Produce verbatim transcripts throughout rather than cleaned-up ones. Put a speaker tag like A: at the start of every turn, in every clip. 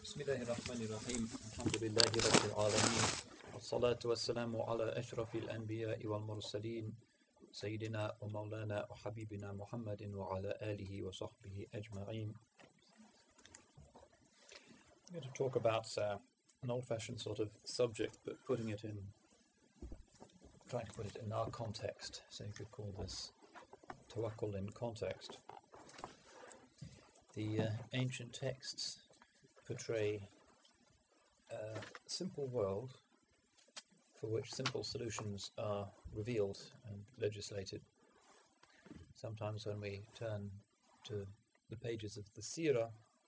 A: بسم الله الرحمن الرحيم الحمد لله رب العالمين والصلاة والسلام على أشرف الأنبياء والمرسلين سيدنا ومولانا وحبيبنا محمد وعلى آله وصحبه أجمعين. I'm going to talk about uh, an old-fashioned sort of subject, but putting it in, trying to put it in our context. So you could call this tawakkul in context. The uh, ancient texts portray a simple world for which simple solutions are revealed and legislated. Sometimes when we turn to the pages of the Seerah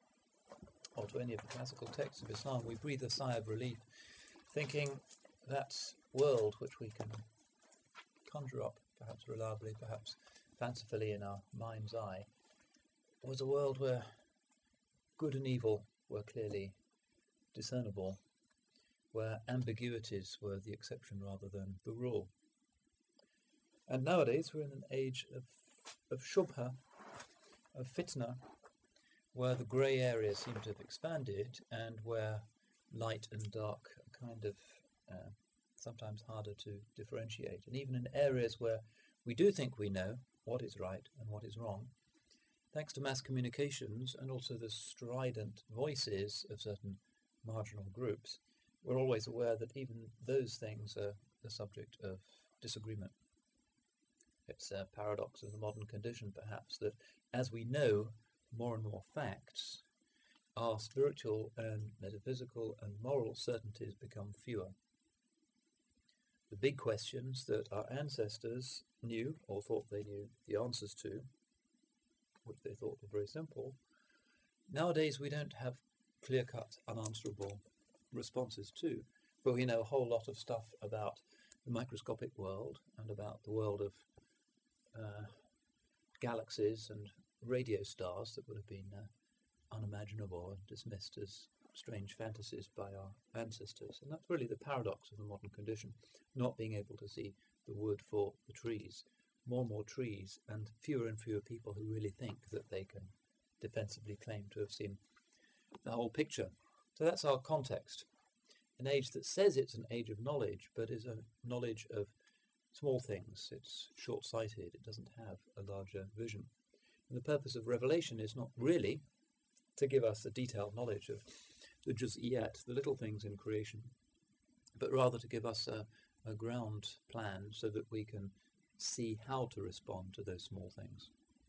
A: or to any of the classical texts of Islam, we breathe a sigh of relief, thinking that world which we can conjure up, perhaps reliably, perhaps fancifully in our mind's eye, was a world where good and evil were clearly discernible, where ambiguities were the exception rather than the rule. And nowadays we're in an age of, of shubha, of fitna, where the grey areas seem to have expanded and where light and dark are kind of uh, sometimes harder to differentiate. And even in areas where we do think we know what is right and what is wrong, thanks to mass communications and also the strident voices of certain marginal groups, we're always aware that even those things are the subject of disagreement. It's a paradox of the modern condition, perhaps, that as we know more and more facts, our spiritual and metaphysical and moral certainties become fewer. The big questions that our ancestors knew or thought they knew the answers to, which they thought were very simple, nowadays we don't have clear-cut, unanswerable responses to, but we know a whole lot of stuff about the microscopic world and about the world of uh, galaxies and radio stars that would have been uh, unimaginable and dismissed as strange fantasies by our ancestors. And that's really the paradox of the modern condition, not being able to see the wood for the trees. More and more trees and fewer and fewer people who really think that they can defensively claim to have seen the whole picture. So that's our context. An age that says it's an age of knowledge, but is a knowledge of small things. It's short-sighted. It doesn't have a larger vision. And the purpose of revelation is not really to give us a detailed knowledge of the juz'iyat, the little things in creation, but rather to give us a, a ground plan so that we can see how to respond to those small things.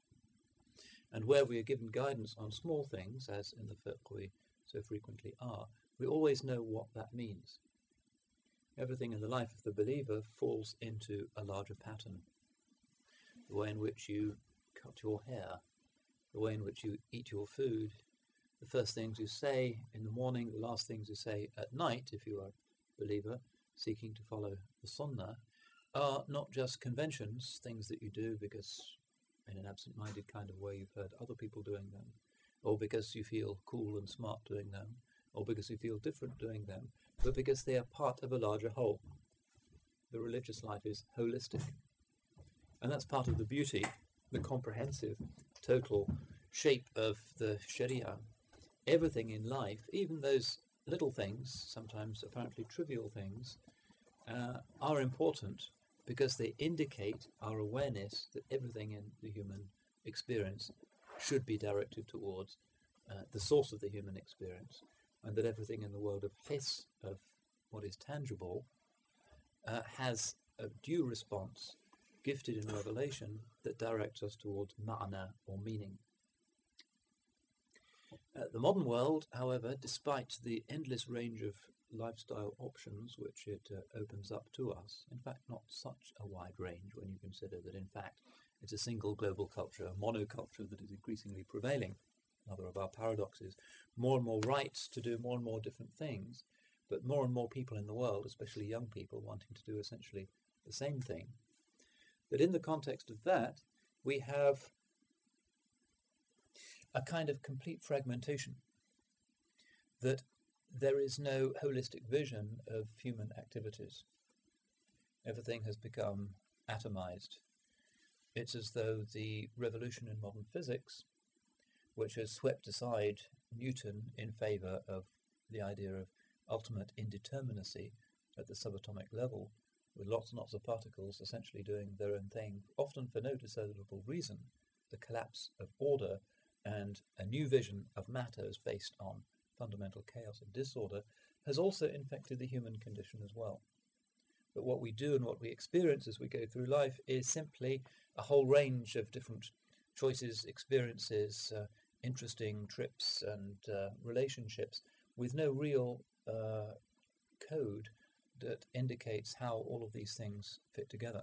A: And where we are given guidance on small things, as in the fiqh we so frequently are, we always know what that means. Everything in the life of the believer falls into a larger pattern. The way in which you cut your hair, the way in which you eat your food, the first things you say in the morning, the last things you say at night, if you are a believer seeking to follow the sunnah, are not just conventions, things that you do because in an absent-minded kind of way you've heard other people doing them, or because you feel cool and smart doing them, or because you feel different doing them, but because they are part of a larger whole. The religious life is holistic. And that's part of the beauty, the comprehensive, total shape of the Sharia. Everything in life, even those little things, sometimes apparently trivial things, uh, are important because they indicate our awareness that everything in the human experience should be directed towards uh, the source of the human experience, and that everything in the world of hiss, of what is tangible, uh, has a due response gifted in revelation that directs us towards ma'na, or meaning. Uh, the modern world, however, despite the endless range of lifestyle options which it uh, opens up to us, in fact not such a wide range when you consider that in fact it's a single global culture, a monoculture that is increasingly prevailing, another of our paradoxes, more and more rights to do more and more different things, but more and more people in the world, especially young people, wanting to do essentially the same thing, that in the context of that we have a kind of complete fragmentation, that there is no holistic vision of human activities. Everything has become atomized. It's as though the revolution in modern physics, which has swept aside Newton in favour of the idea of ultimate indeterminacy at the subatomic level, with lots and lots of particles essentially doing their own thing, often for no discernible reason, the collapse of order and a new vision of matter as based on fundamental chaos and disorder, has also infected the human condition as well. But what we do and what we experience as we go through life is simply a whole range of different choices, experiences, uh, interesting trips and uh, relationships with no real uh, code that indicates how all of these things fit together.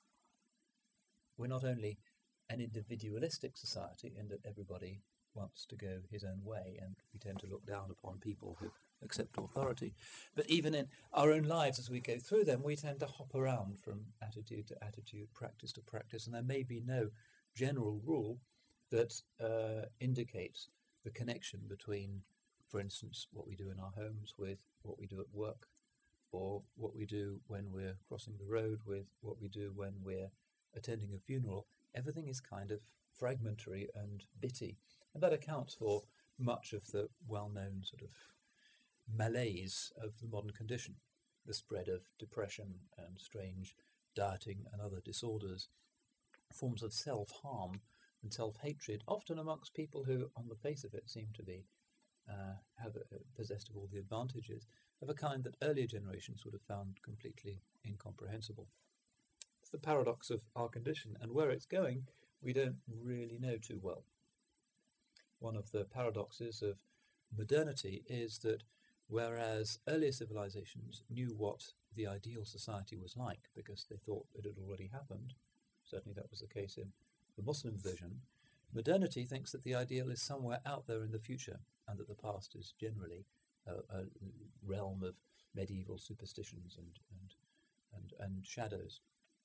A: We're not only an individualistic society in that everybody wants to go his own way, and we tend to look down upon people who accept authority, but even in our own lives as we go through them, we tend to hop around from attitude to attitude, practice to practice, and there may be no general rule that uh, indicates the connection between, for instance, what we do in our homes with what we do at work, or what we do when we're crossing the road with what we do when we're attending a funeral. Everything is kind of fragmentary and bitty, and that accounts for much of the well-known sort of malaise of the modern condition, the spread of depression and strange dieting and other disorders, forms of self-harm and self-hatred, often amongst people who, on the face of it, seem to be uh, have uh, possessed of all the advantages, of a kind that earlier generations would have found completely incomprehensible. It's the paradox of our condition, and where it's going, we don't really know too well. One of the paradoxes of modernity is that whereas earlier civilizations knew what the ideal society was like because they thought it had already happened, certainly that was the case in the Muslim vision, modernity thinks that the ideal is somewhere out there in the future, and that the past is generally a, a realm of medieval superstitions and, and, and, and shadows.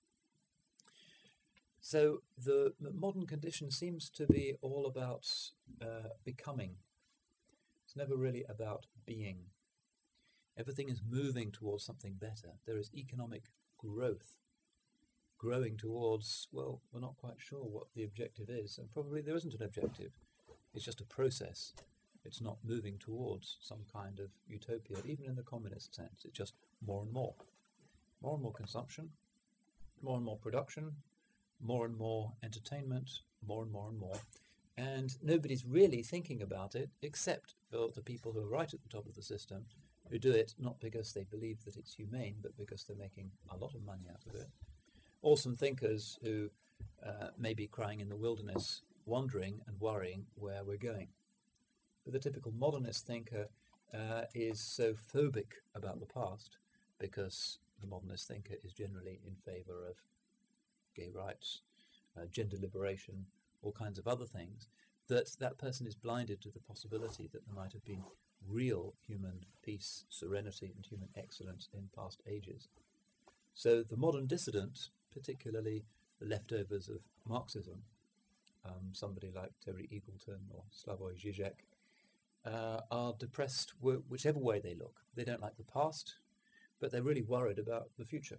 A: So the modern condition seems to be all about uh, becoming. It's never really about being. Everything is moving towards something better. There is economic growth, growing towards, well, we're not quite sure what the objective is, and probably there isn't an objective. It's just a process. It's not moving towards some kind of utopia, even in the communist sense. It's just more and more. More and more consumption, more and more production, more and more entertainment, more and more and more. And nobody's really thinking about it, except for the people who are right at the top of the system, who do it not because they believe that it's humane, but because they're making a lot of money out of it. Or some thinkers who uh, may be crying in the wilderness, wondering and worrying where we're going. But the typical modernist thinker uh, is so phobic about the past, because the modernist thinker is generally in favour of gay rights, uh, gender liberation, all kinds of other things, that that person is blinded to the possibility that there might have been real human peace, serenity, and human excellence in past ages. So the modern dissident, particularly the leftovers of Marxism, um, somebody like Terry Eagleton or Slavoj Žižek, uh, are depressed w- whichever way they look. They don't like the past, but they're really worried about the future.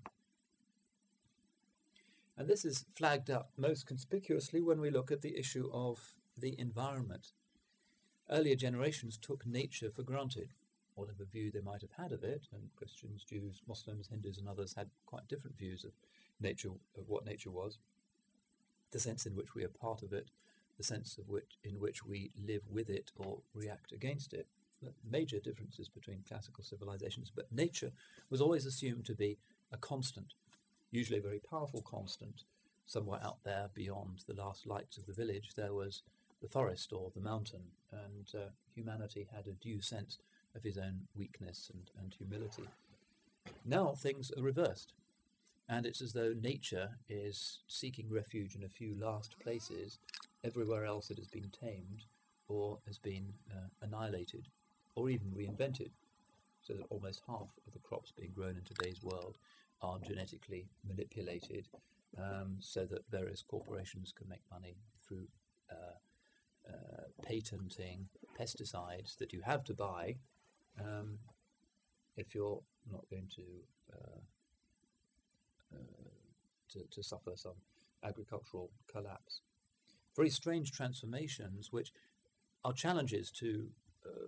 A: And this is flagged up most conspicuously when we look at the issue of the environment. Earlier generations took nature for granted, whatever view they might have had of it, and Christians, Jews, Muslims, Hindus and others had quite different views of nature, of what nature was, the sense in which we are part of it, the sense of which in which we live with it or react against it. Major differences between classical civilizations, but nature was always assumed to be a constant, usually a very powerful constant. Somewhere out there beyond the last lights of the village there was the forest or the mountain, and uh, humanity had a due sense of his own weakness and, and humility. Now things are reversed, and it's as though nature is seeking refuge in a few last places. Everywhere else it has been tamed or has been uh, annihilated or even reinvented, so that almost half of the crops being grown in today's world are genetically manipulated, um, so that various corporations can make money through uh, uh, patenting pesticides that you have to buy um, if you're not going to, uh, uh, to to suffer some agricultural collapse. Very strange transformations which are challenges to uh,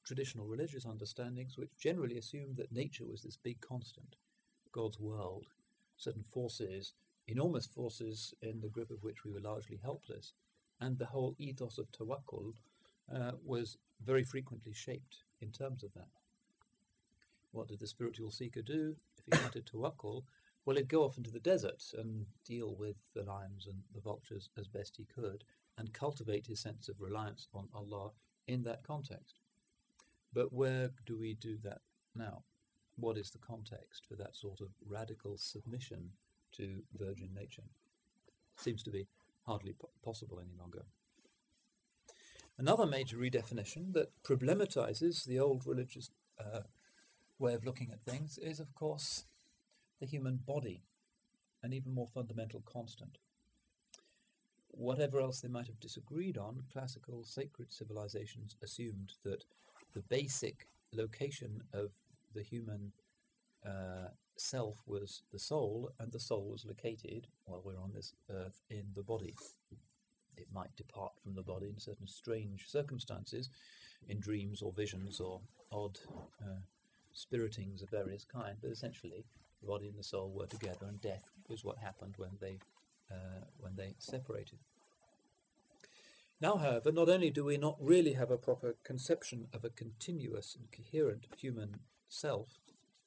A: traditional religious understandings, which generally assumed that nature was this big constant, God's world, certain forces, enormous forces in the grip of which we were largely helpless, and the whole ethos of tawakkul uh, was very frequently shaped in terms of that. What did the spiritual seeker do if he wanted tawakkul? Well, he'd go off into the desert and deal with the lions and the vultures as best he could and cultivate his sense of reliance on Allah in that context. But where do we do that now? What is the context for that sort of radical submission to virgin nature? Seems to be hardly po- possible any longer. Another major redefinition that problematizes the old religious uh, way of looking at things is, of course, the human body, an even more fundamental constant. Whatever else they might have disagreed on, classical sacred civilizations assumed that the basic location of the human uh, self was the soul, and the soul was located, while we're on this earth, in the body. It might depart from the body in certain strange circumstances, in dreams or visions or odd uh, spiritings of various kind, but essentially the body and the soul were together, and death was what happened when they uh, when they separated. Now, however, not only do we not really have a proper conception of a continuous and coherent human self,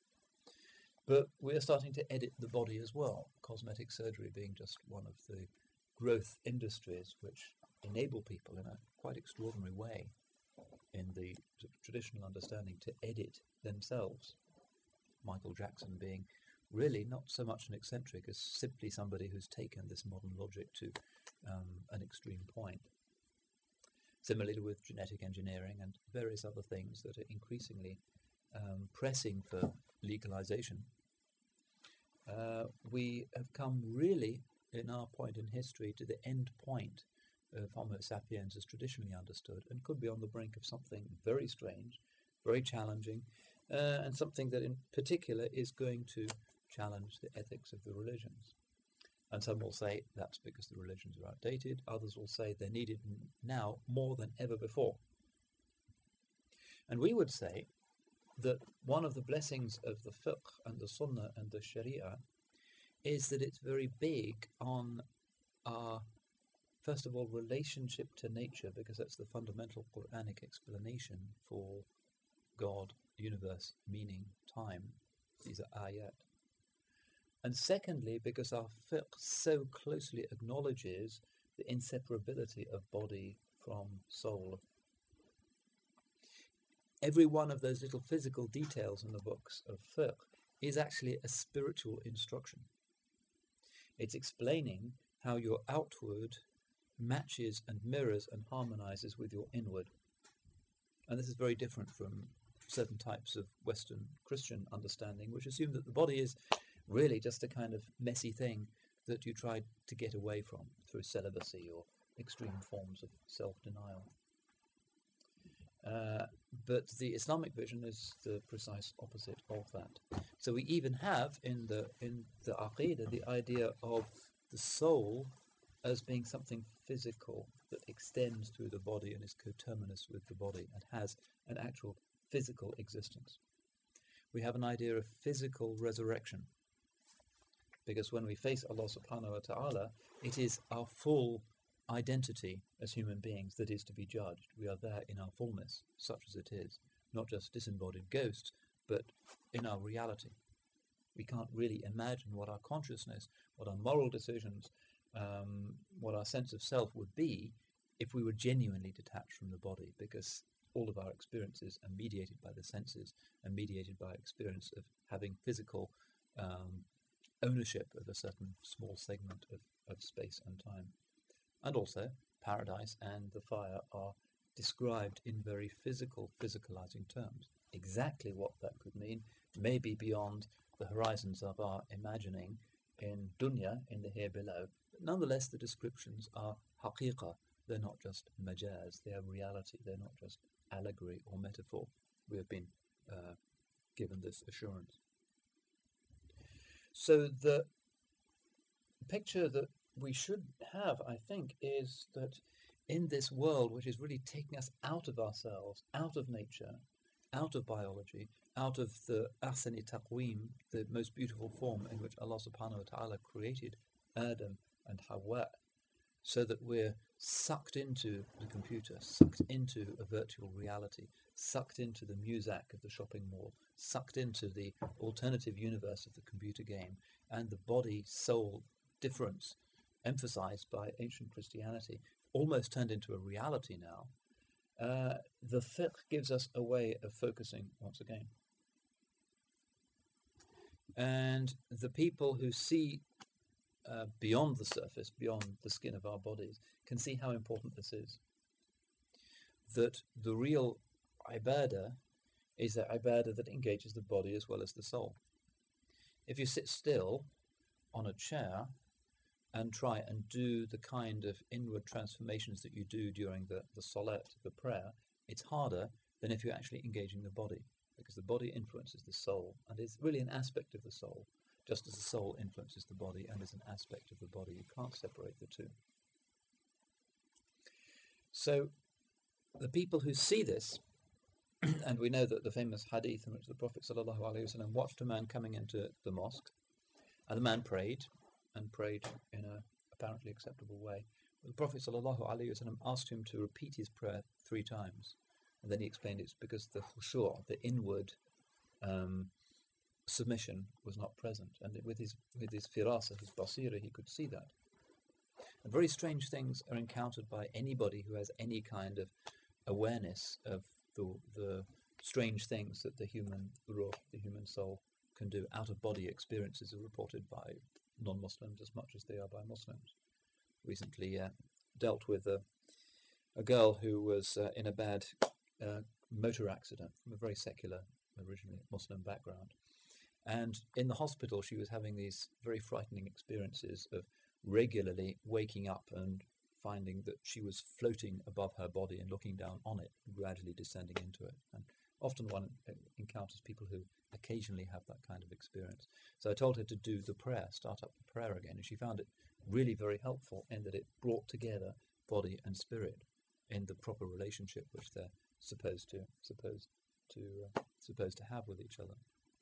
A: but we are starting to edit the body as well, cosmetic surgery being just one of the growth industries which enable people in a quite extraordinary way in the traditional understanding to edit themselves. Michael Jackson being really not so much an eccentric as simply somebody who's taken this modern logic to um, an extreme point. Similarly with genetic engineering and various other things that are increasingly um, pressing for legalization, uh, we have come really in our point in history to the end point of Homo sapiens as traditionally understood, and could be on the brink of something very strange, very challenging, uh, and something that in particular is going to challenge the ethics of the religions. And some will say that's because the religions are outdated. Others will say they're needed now more than ever before. And we would say that one of the blessings of the fiqh and the sunnah and the sharia is that it's very big on our, first of all, relationship to nature, because that's the fundamental Quranic explanation for God, universe, meaning, time. These are ayat. And secondly, because our fiqh so closely acknowledges the inseparability of body from soul. Every one of those little physical details in the books of fiqh is actually a spiritual instruction. It's explaining how your outward matches and mirrors and harmonizes with your inward. And this is very different from certain types of Western Christian understanding, which assume that the body is really just a kind of messy thing that you try to get away from through celibacy or extreme forms of self-denial. Uh, but the Islamic vision is the precise opposite of that. So we even have in the in the Aqidah the idea of the soul as being something physical that extends through the body and is coterminous with the body and has an actual physical existence. We have an idea of physical resurrection, because when we face Allah subhanahu wa ta'ala, it is our full identity as human beings that is to be judged. We are there in our fullness, such as it is, not just disembodied ghosts, but in our reality. We can't really imagine what our consciousness, what our moral decisions, um, what our sense of self would be if we were genuinely detached from the body, because all of our experiences are mediated by the senses and mediated by experience of having physical um, ownership of a certain small segment of, of space and time. And also, paradise and the fire are described in very physical, physicalizing terms. Exactly what that could mean may be beyond the horizons of our imagining in dunya, in the here below. But nonetheless, the descriptions are haqiqah. They're not just majaz, they are reality. They're not just allegory or metaphor. We have been uh, given this assurance. So the picture that we should have, I think, is that in this world, which is really taking us out of ourselves, out of nature, out of biology, out of the ahsani taqweem, the most beautiful form in which Allah subhanahu wa ta'ala created Adam and Hawa, so that we're sucked into the computer, sucked into a virtual reality, sucked into the muzak of the shopping mall, sucked into the alternative universe of the computer game, and the body-soul difference emphasized by ancient Christianity almost turned into a reality now. Uh, the fiqh gives us a way of focusing once again. And the people who see uh, beyond the surface, beyond the skin of our bodies, can see how important this is. That the real ibadah is the ibadah that engages the body as well as the soul. If you sit still on a chair and try and do the kind of inward transformations that you do during the, the salat, the prayer, it's harder than if you're actually engaging the body, because the body influences the soul and is really an aspect of the soul, just as the soul influences the body and is an aspect of the body. You can't separate the two. So the people who see this, and we know that the famous hadith in which the Prophet ﷺ watched a man coming into the mosque, and the man prayed, and prayed in a apparently acceptable way. The Prophet ﷺ asked him to repeat his prayer three times, and then he explained it's because the khushu', the inward um, submission, was not present, and with his with his firasa, his basira, he could see that. And very strange things are encountered by anybody who has any kind of awareness of the the strange things that the human ruh, the human soul, can do. Out-of-body experiences are reported by non-Muslims as much as they are by Muslims. Recently uh, dealt with a, a girl who was uh, in a bad uh, motor accident from a very secular, originally Muslim background. And in the hospital she was having these very frightening experiences of regularly waking up and finding that she was floating above her body and looking down on it, gradually descending into it. And often one encounters people who occasionally have that kind of experience. So I told her to do the prayer, start up the prayer again, and she found it really very helpful in that it brought together body and spirit in the proper relationship which they're supposed to supposed to uh, supposed to have with each other.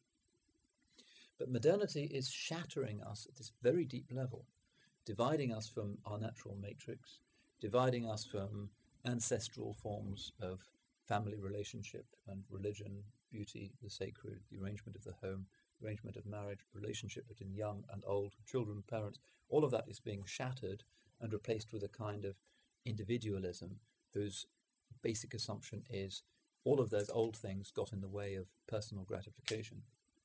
A: But modernity is shattering us at this very deep level, dividing us from our natural matrix, dividing us from ancestral forms of family relationship and religion, beauty, the sacred, the arrangement of the home, arrangement of marriage, relationship between young and old, children, parents. All of that is being shattered and replaced with a kind of individualism whose basic assumption is all of those old things got in the way of personal gratification.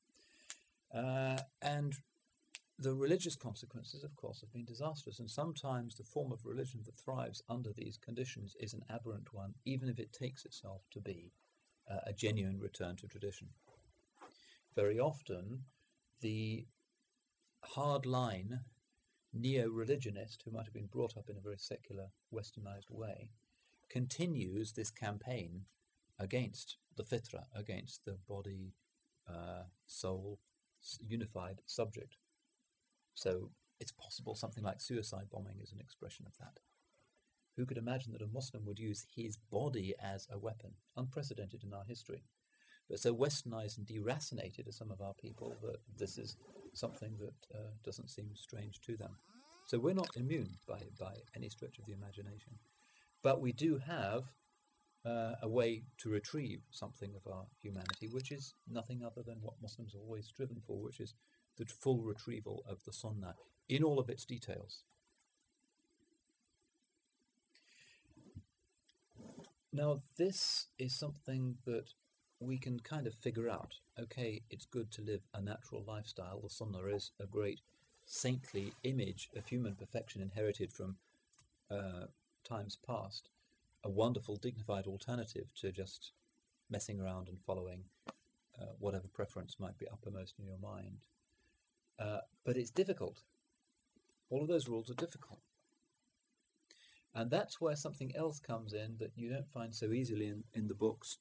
A: Uh, and the religious consequences, of course, have been disastrous, and sometimes the form of religion that thrives under these conditions is an aberrant one, even if it takes itself to be uh, a genuine return to tradition. Very often, the hard-line neo-religionist, who might have been brought up in a very secular, westernized way, continues this campaign against the fitra, against the body, uh, soul, unified subject. So it's possible something like suicide bombing is an expression of that. Who could imagine that a Muslim would use his body as a weapon? Unprecedented in our history. But so westernized and deracinated are some of our people that this is something that uh, doesn't seem strange to them. So we're not immune by, by any stretch of the imagination. But we do have uh, a way to retrieve something of our humanity, which is nothing other than what Muslims have always striven for, which is the full retrieval of the Sunnah in all of its details. Now, this is something that we can kind of figure out. Okay, it's good to live a natural lifestyle. The Sunnah is a great saintly image of human perfection inherited from uh, times past, a wonderful, dignified alternative to just messing around and following uh, whatever preference might be uppermost in your mind. Uh, but it's difficult. All of those rules are difficult. And that's where something else comes in that you don't find so easily in, in the books.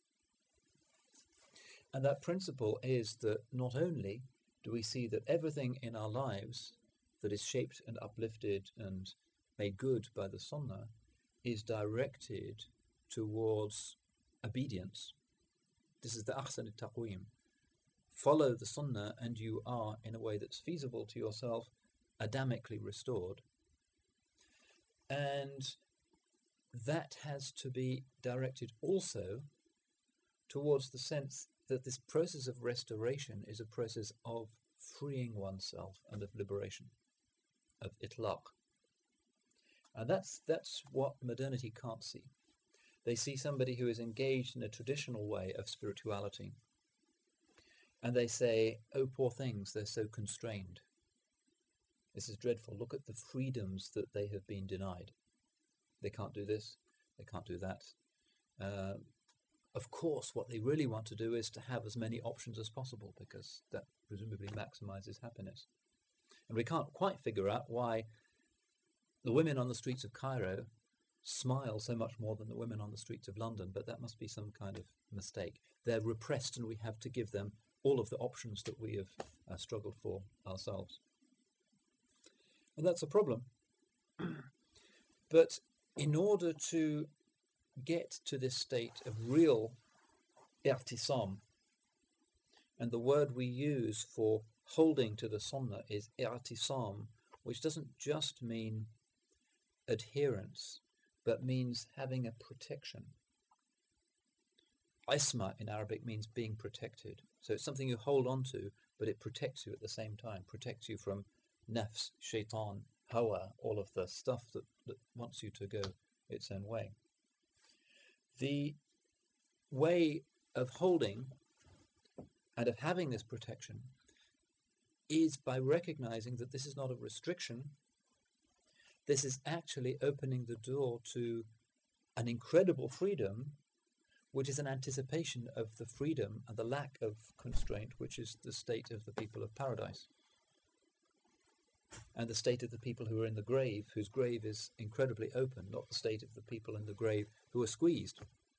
A: And that principle is that not only do we see that everything in our lives that is shaped and uplifted and made good by the Sunnah is directed towards obedience, This is the ahsan al-taqweem. Follow the sunnah and you are, in a way that's feasible to yourself, Adamically restored. And that has to be directed also towards the sense that this process of restoration is a process of freeing oneself and of liberation, of itlaq. And that's, that's what modernity can't see. They see somebody who is engaged in a traditional way of spirituality, and they say, oh, poor things, they're so constrained. This is dreadful. Look at the freedoms that they have been denied. They can't do this, they can't do that. Uh, of course, what they really want to do is to have as many options as possible, because that presumably maximizes happiness. And we can't quite figure out why the women on the streets of Cairo smile so much more than the women on the streets of London, but that must be some kind of mistake. They're repressed, and we have to give them all of the options that we have uh, struggled for ourselves. And that's a problem. But in order to get to this state of real i'tisam, and the word we use for holding to the sunnah is i'tisam, which doesn't just mean adherence, but means having a protection. Isma in Arabic means being protected. So it's something you hold on to, but it protects you at the same time, protects you from nafs, shaitan, hawa, all of the stuff that, that wants you to go its own way. The way of holding and of having this protection is by recognizing that this is not a restriction. This is actually opening the door to an incredible freedom, which is an anticipation of the freedom and the lack of constraint, which is the state of the people of paradise, and the state of the people who are in the grave, whose grave is incredibly open, not the state of the people in the grave who are squeezed.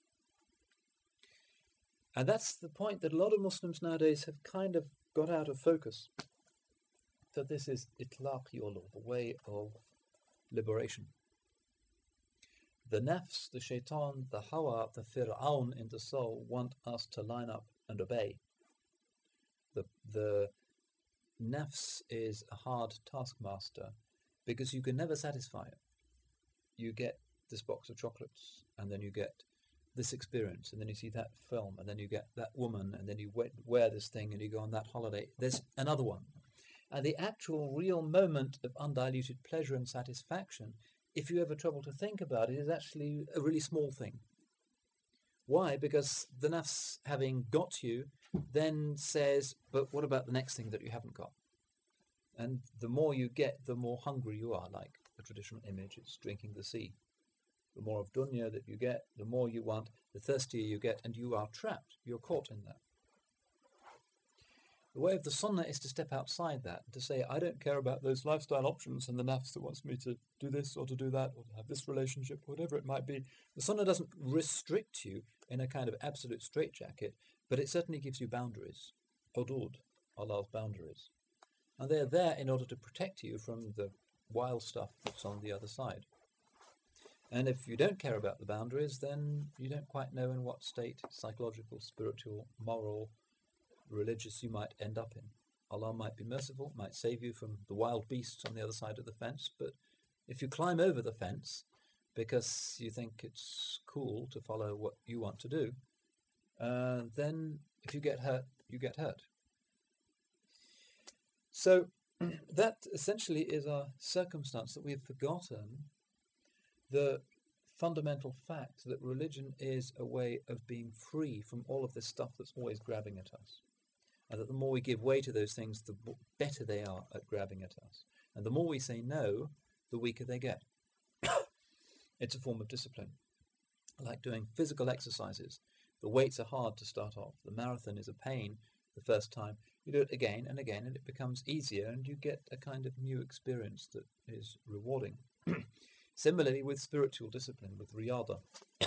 A: And that's the point that a lot of Muslims nowadays have kind of got out of focus, that this is itlaq yolo, the way of liberation. The nafs, the shaitan, the hawa, the fir'aun in the soul want us to line up and obey. The, the nafs is a hard taskmaster because you can never satisfy it. You get this box of chocolates, and then you get this experience, and then you see that film, and then you get that woman, and then you wear this thing, and you go on that holiday. There's another one. And the actual real moment of undiluted pleasure and satisfaction, if you ever trouble to think about it, is actually a really small thing. Why? Because the nafs, having got you, then says, but what about the next thing that you haven't got? And the more you get, the more hungry you are, like a traditional image, it's drinking the sea. The more of dunya that you get, the more you want, the thirstier you get, and you are trapped, you're caught in that. The way of the sunnah is to step outside that, to say, I don't care about those lifestyle options and the nafs that wants me to do this or to do that or to have this relationship, whatever it might be. The sunnah doesn't restrict you in a kind of absolute straitjacket, but it certainly gives you boundaries. Hudud, Allah's boundaries. And they're there in order to protect you from the wild stuff that's on the other side. And if you don't care about the boundaries, then you don't quite know in what state, psychological, spiritual, moral, religious, you might end up in. Allah might be merciful, might save you from the wild beasts on the other side of the fence, but if you climb over the fence because you think it's cool to follow what you want to do, uh, then if you get hurt, you get hurt. So that essentially is our circumstance, that we have forgotten the fundamental fact that religion is a way of being free from all of this stuff that's always grabbing at us. And that the more we give way to those things, the better they are at grabbing at us. And the more we say no, the weaker they get. It's a form of discipline. Like doing physical exercises. The weights are hard to start off. The marathon is a pain the first time. You do it again and again, and it becomes easier, and you get a kind of new experience that is rewarding. Similarly with spiritual discipline, with riyada.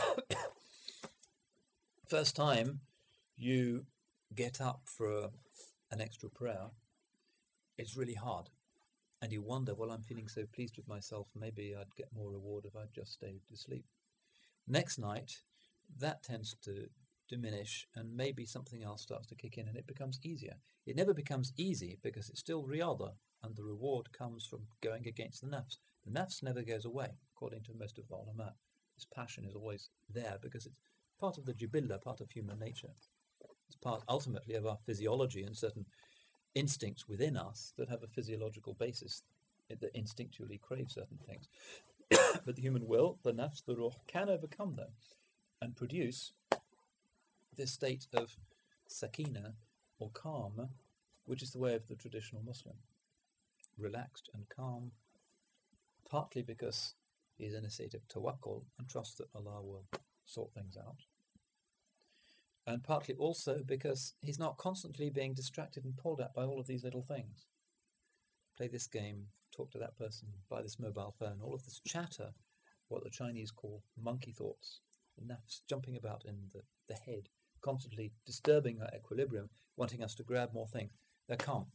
A: First time you get up for a, an extra prayer, it's really hard. And you wonder, well, I'm feeling so pleased with myself, maybe I'd get more reward if I'd just stayed asleep. Next night, that tends to diminish, and maybe something else starts to kick in and it becomes easier. It never becomes easy because it's still riyada, and the reward comes from going against the nafs. The nafs never goes away, according to most of the ulama. This passion is always there because it's part of the jibilla, part of human nature. It's part, ultimately, of our physiology and certain instincts within us that have a physiological basis that instinctually crave certain things. But the human will, the nafs, the ruh, can overcome them and produce this state of sakina or calm, which is the way of the traditional Muslim. Relaxed and calm, partly because he's in a state of tawakkul and trust that Allah will sort things out, and partly also because he's not constantly being distracted and pulled at by all of these little things. Play this game, talk to that person, buy this mobile phone, all of this chatter, what the Chinese call monkey thoughts, the nafs jumping about in the, the head, constantly disturbing our equilibrium, wanting us to grab more things. They're calm.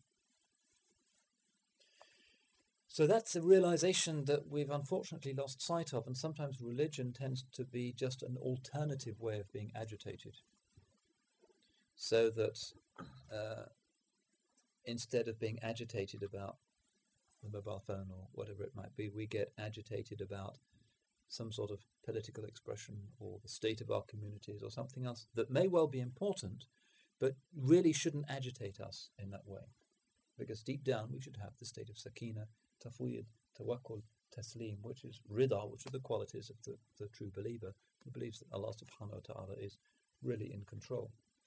A: So that's a realization that we've unfortunately lost sight of, and sometimes religion tends to be just an alternative way of being agitated. So that uh, instead of being agitated about the mobile phone or whatever it might be, we get agitated about some sort of political expression or the state of our communities or something else that may well be important, but really shouldn't agitate us in that way. Because deep down we should have the state of sakina, tafwid, tawakkul, taslim, which is rida, which are the qualities of the, the true believer who believes that Allah subhanahu wa ta'ala is really in control.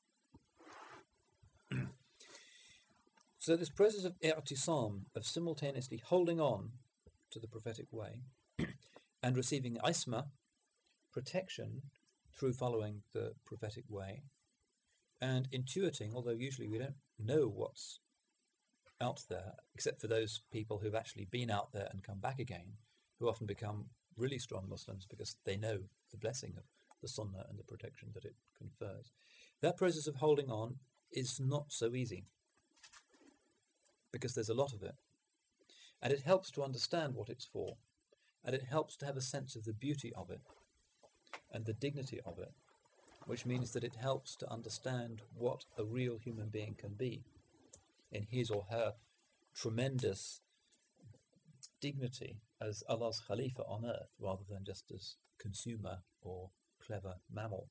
A: So this process of i'tisam, of simultaneously holding on to the prophetic way and receiving isma, protection, through following the prophetic way, and intuiting, although usually we don't know what's out there, except for those people who've actually been out there and come back again, who often become really strong Muslims because they know the blessing of the sunnah and the protection that it confers. That process of holding on is not so easy because there's a lot of it. And it helps to understand what it's for, and it helps to have a sense of the beauty of it and the dignity of it, which means that it helps to understand what a real human being can be in his or her tremendous dignity as Allah's Khalifa on earth, rather than just as consumer or clever mammal.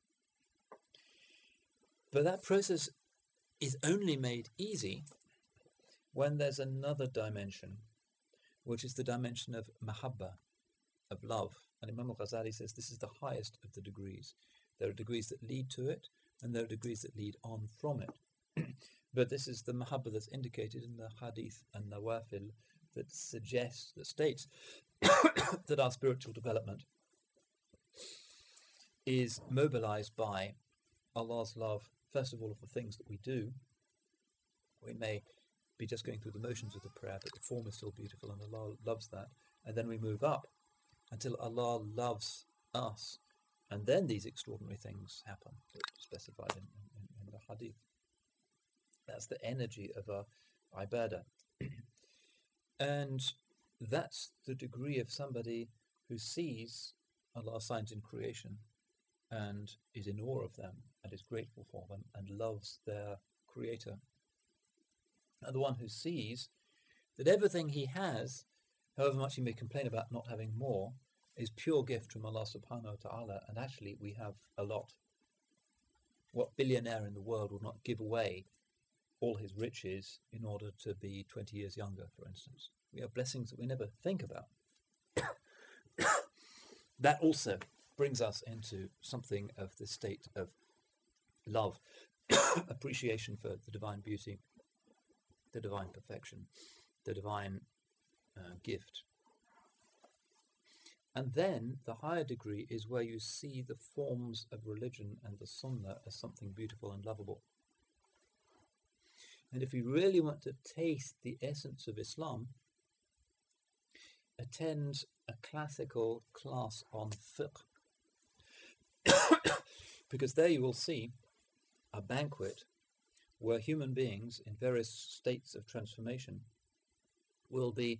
A: But that process is only made easy when there's another dimension, which is the dimension of mahabba, of love. And Imam al-Ghazali says this is the highest of the degrees. There are degrees that lead to it, and there are degrees that lead on from it. But this is the mahabba that's indicated in the hadith and nawafil that suggests, that states that our spiritual development is mobilized by Allah's love, first of all, of the things that we do. We may be just going through the motions of the prayer, but the form is still beautiful and Allah loves that. And then we move up until Allah loves us. And then these extraordinary things happen that are specified in, in, in the hadith. That's the energy of our ibadah. And that's the degree of somebody who sees Allah's signs in creation and is in awe of them and is grateful for them and loves their creator. And the one who sees that everything he has, however much he may complain about not having more, is pure gift from Allah subhanahu wa ta'ala, and actually we have a lot. What billionaire in the world would not give away all his riches in order to be twenty years younger, for instance? We have blessings that we never think about. That also brings us into something of the state of love, appreciation for the divine beauty, the divine perfection, the divine uh, gift. And then the higher degree is where you see the forms of religion and the sunnah as something beautiful and lovable. And if you really want to taste the essence of Islam, attend a classical class on fiqh. Because there you will see a banquet where human beings in various states of transformation will be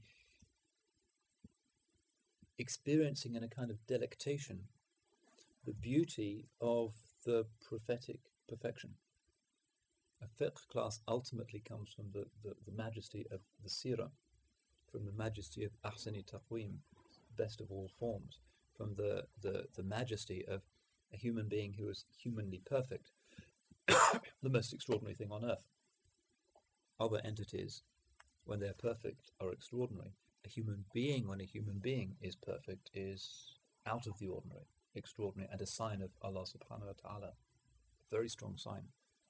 A: experiencing in a kind of delectation the beauty of the prophetic perfection. A fiqh class ultimately comes from the, the, the majesty of the seerah, from the majesty of ahsani taqweem, best of all forms, from the, the, the majesty of a human being who is humanly perfect, the most extraordinary thing on earth. Other entities, when they're perfect, are extraordinary. A human being, when a human being is perfect, is out of the ordinary, extraordinary, and a sign of Allah subhanahu wa ta'ala. Very strong sign.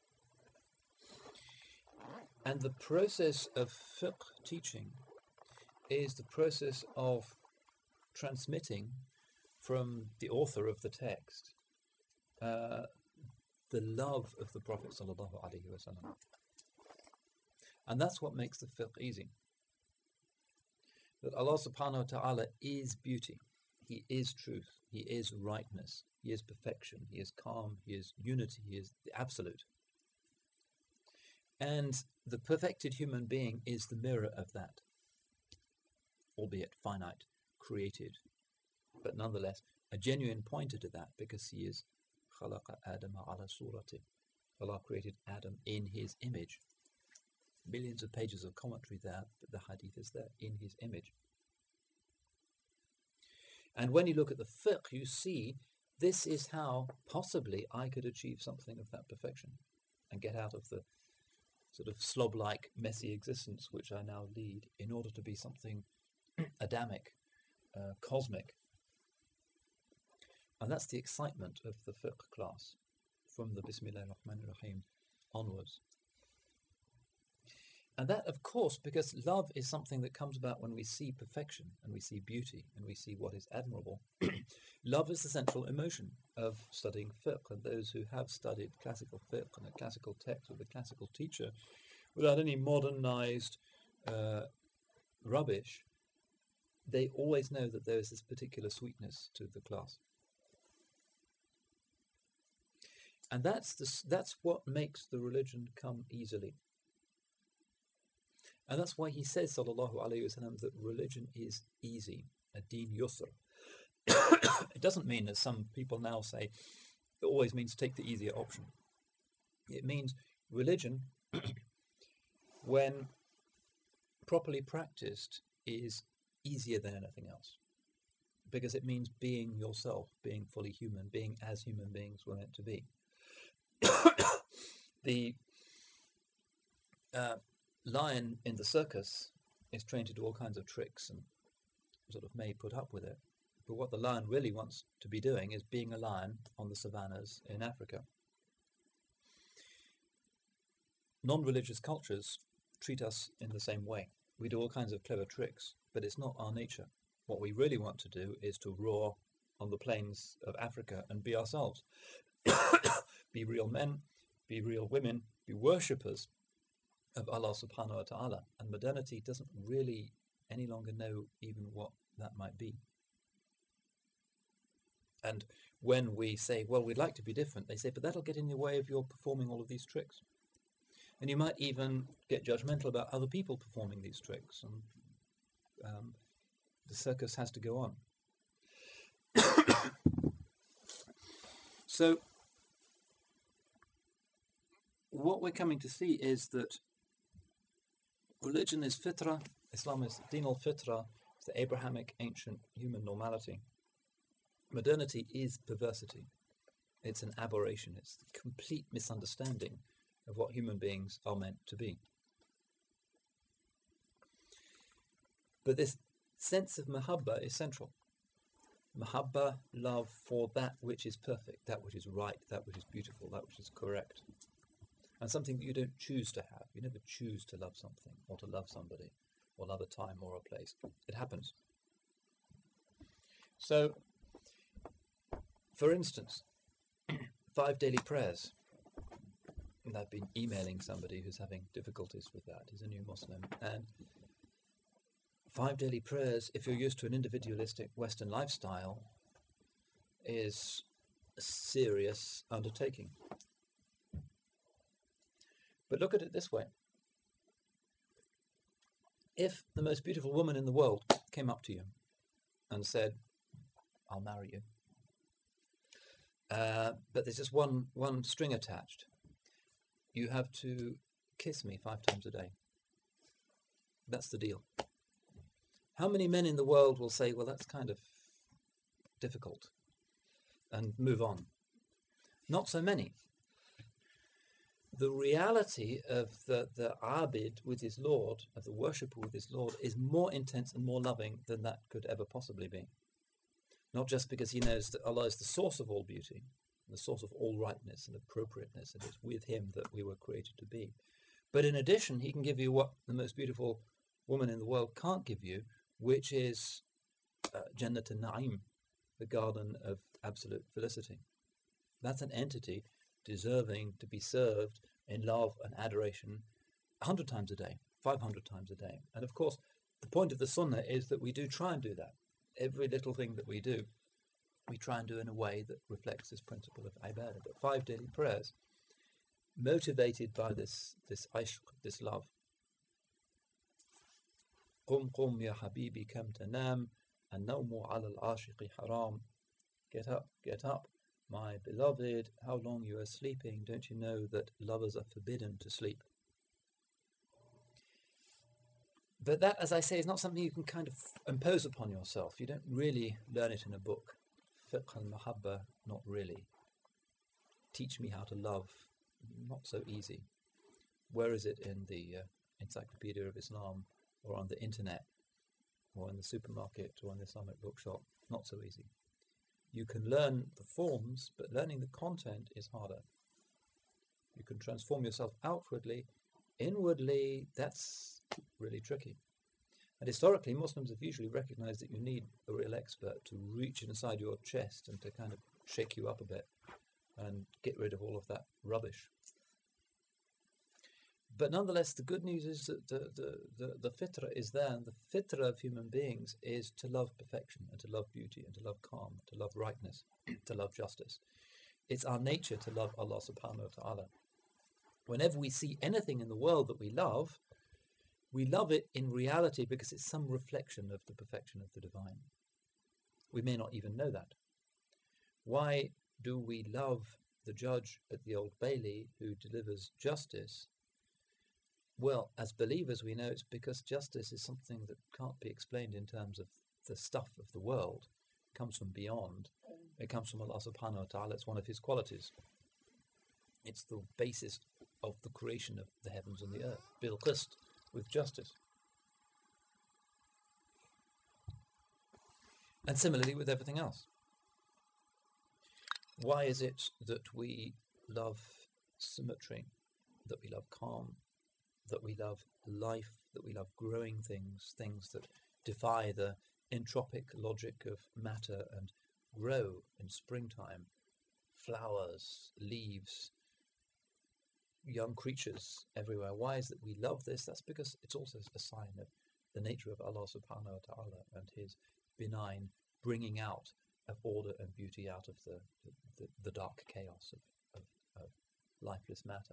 A: And the process of fiqh teaching is the process of transmitting from the author of the text uh, the love of the Prophet sallallahu alaihi wasallam. And that's what makes the fiqh easy. That Allah subhanahu wa ta'ala is beauty. He is truth. He is rightness. He is perfection. He is calm. He is unity. He is the absolute. And the perfected human being is the mirror of that, albeit finite, created, but nonetheless a genuine pointer to that, because he is khalaqa Adama ala surati. Allah created Adam in his image. Millions of pages of commentary there, but the hadith is there, in his image. And when you look at the fiqh, you see this is how possibly I could achieve something of that perfection and get out of the sort of slob-like, messy existence which I now lead, in order to be something Adamic, uh, cosmic. And that's the excitement of the fiqh class, from the Bismillahir Rahmanir Rahim onwards. And that, of course, because love is something that comes about when we see perfection and we see beauty and we see what is admirable. Love is the central emotion of studying fiqh, and those who have studied classical fiqh and a classical text with a classical teacher without any modernized uh, rubbish, they always know that there is this particular sweetness to the class. And that's the, that's what makes the religion come easily. And that's why he says, sallallahu alayhi wasallam, that religion is easy, ad-din yusr. It doesn't mean, as some people now say, it always means take the easier option. It means religion, when properly practiced, is easier than anything else. Because it means being yourself, being fully human, being as human beings were meant to be. the uh, lion in the circus is trained to do all kinds of tricks and sort of may put up with it. But what the lion really wants to be doing is being a lion on the savannas in Africa. Non-religious cultures treat us in the same way. We do all kinds of clever tricks, but it's not our nature. What we really want to do is to roar on the plains of Africa and be ourselves. Be real men, be real women, be worshippers of Allah subhanahu wa ta'ala. And modernity doesn't really any longer know even what that might be. And when we say, well, we'd like to be different, they say, but that'll get in the way of your performing all of these tricks. And you might even get judgmental about other people performing these tricks. And um, the circus has to go on. So what we're coming to see is that religion is fitra, Islam is din al-fitra, it's the Abrahamic ancient human normality. Modernity is perversity. It's an aberration. It's a complete misunderstanding of what human beings are meant to be. But this sense of mahabba is central. Mahabba, love for that which is perfect, that which is right, that which is beautiful, that which is correct. And something that you don't choose to have. You never choose to love something, or to love somebody, or love a time or a place. It happens. So, for instance, five daily prayers. And I've been emailing somebody who's having difficulties with that. He's a new Muslim. And five daily prayers, if you're used to an individualistic Western lifestyle, is a serious undertaking. But look at it this way. If the most beautiful woman in the world came up to you and said, I'll marry you, Uh, but there's just one one string attached. You have to kiss me five times a day. That's the deal. How many men in the world will say, well, that's kind of difficult, and move on? Not so many. The reality of the, the abid with his Lord, of the worshipper with his Lord, is more intense and more loving than that could ever possibly be. Not just because he knows that Allah is the source of all beauty, the source of all rightness and appropriateness, and it's with him that we were created to be. But in addition, he can give you what the most beautiful woman in the world can't give you, which is uh, Jannat al-Na'im, the garden of absolute felicity. That's an entity deserving to be served in love and adoration a hundred times a day, five hundred times a day. And of course, the point of the Sunnah is that we do try and do that. Every little thing that we do, we try and do in a way that reflects this principle of ibadah. But five daily prayers, motivated by this this ishq, this love. قم قم يا حبيبي كم تنام النوم على العاشق حرام. Get up, get up, my beloved, how long you are sleeping. Don't you know that lovers are forbidden to sleep? But that, as I say, is not something you can kind of impose upon yourself. You don't really learn it in a book. Fiqh al-Mahabba, not really. Teach me how to love, not so easy. Where is it in the uh, Encyclopedia of Islam, or on the internet, or in the supermarket, or in the Islamic bookshop? Not so easy. You can learn the forms, but learning the content is harder. You can transform yourself outwardly. Inwardly, that's really tricky. And historically, Muslims have usually recognized that you need a real expert to reach inside your chest and to kind of shake you up a bit and get rid of all of that rubbish. But nonetheless, the good news is that the, the, the, the fitrah is there, and the fitrah of human beings is to love perfection and to love beauty and to love calm, to love rightness, to love justice. It's our nature to love Allah subhanahu wa ta'ala. Whenever we see anything in the world that we love, we love it in reality because it's some reflection of the perfection of the divine. We may not even know that. Why do we love the judge at the Old Bailey who delivers justice? Well, as believers, we know it's because justice is something that can't be explained in terms of the stuff of the world. It comes from beyond. It comes from Allah subhanahu wa ta'ala. It's one of his qualities. It's the basis of the creation of the heavens and the earth. Bil qist, with justice. And similarly with everything else. Why is it that we love symmetry, that we love calm, that we love life, that we love growing things, things that defy the entropic logic of matter and grow in springtime, flowers, leaves, young creatures everywhere? Why is it that we love this? That's because it's also a sign of the nature of Allah subhanahu wa ta'ala and his benign bringing out of order and beauty out of the, the, the dark chaos of, of, of lifeless matter.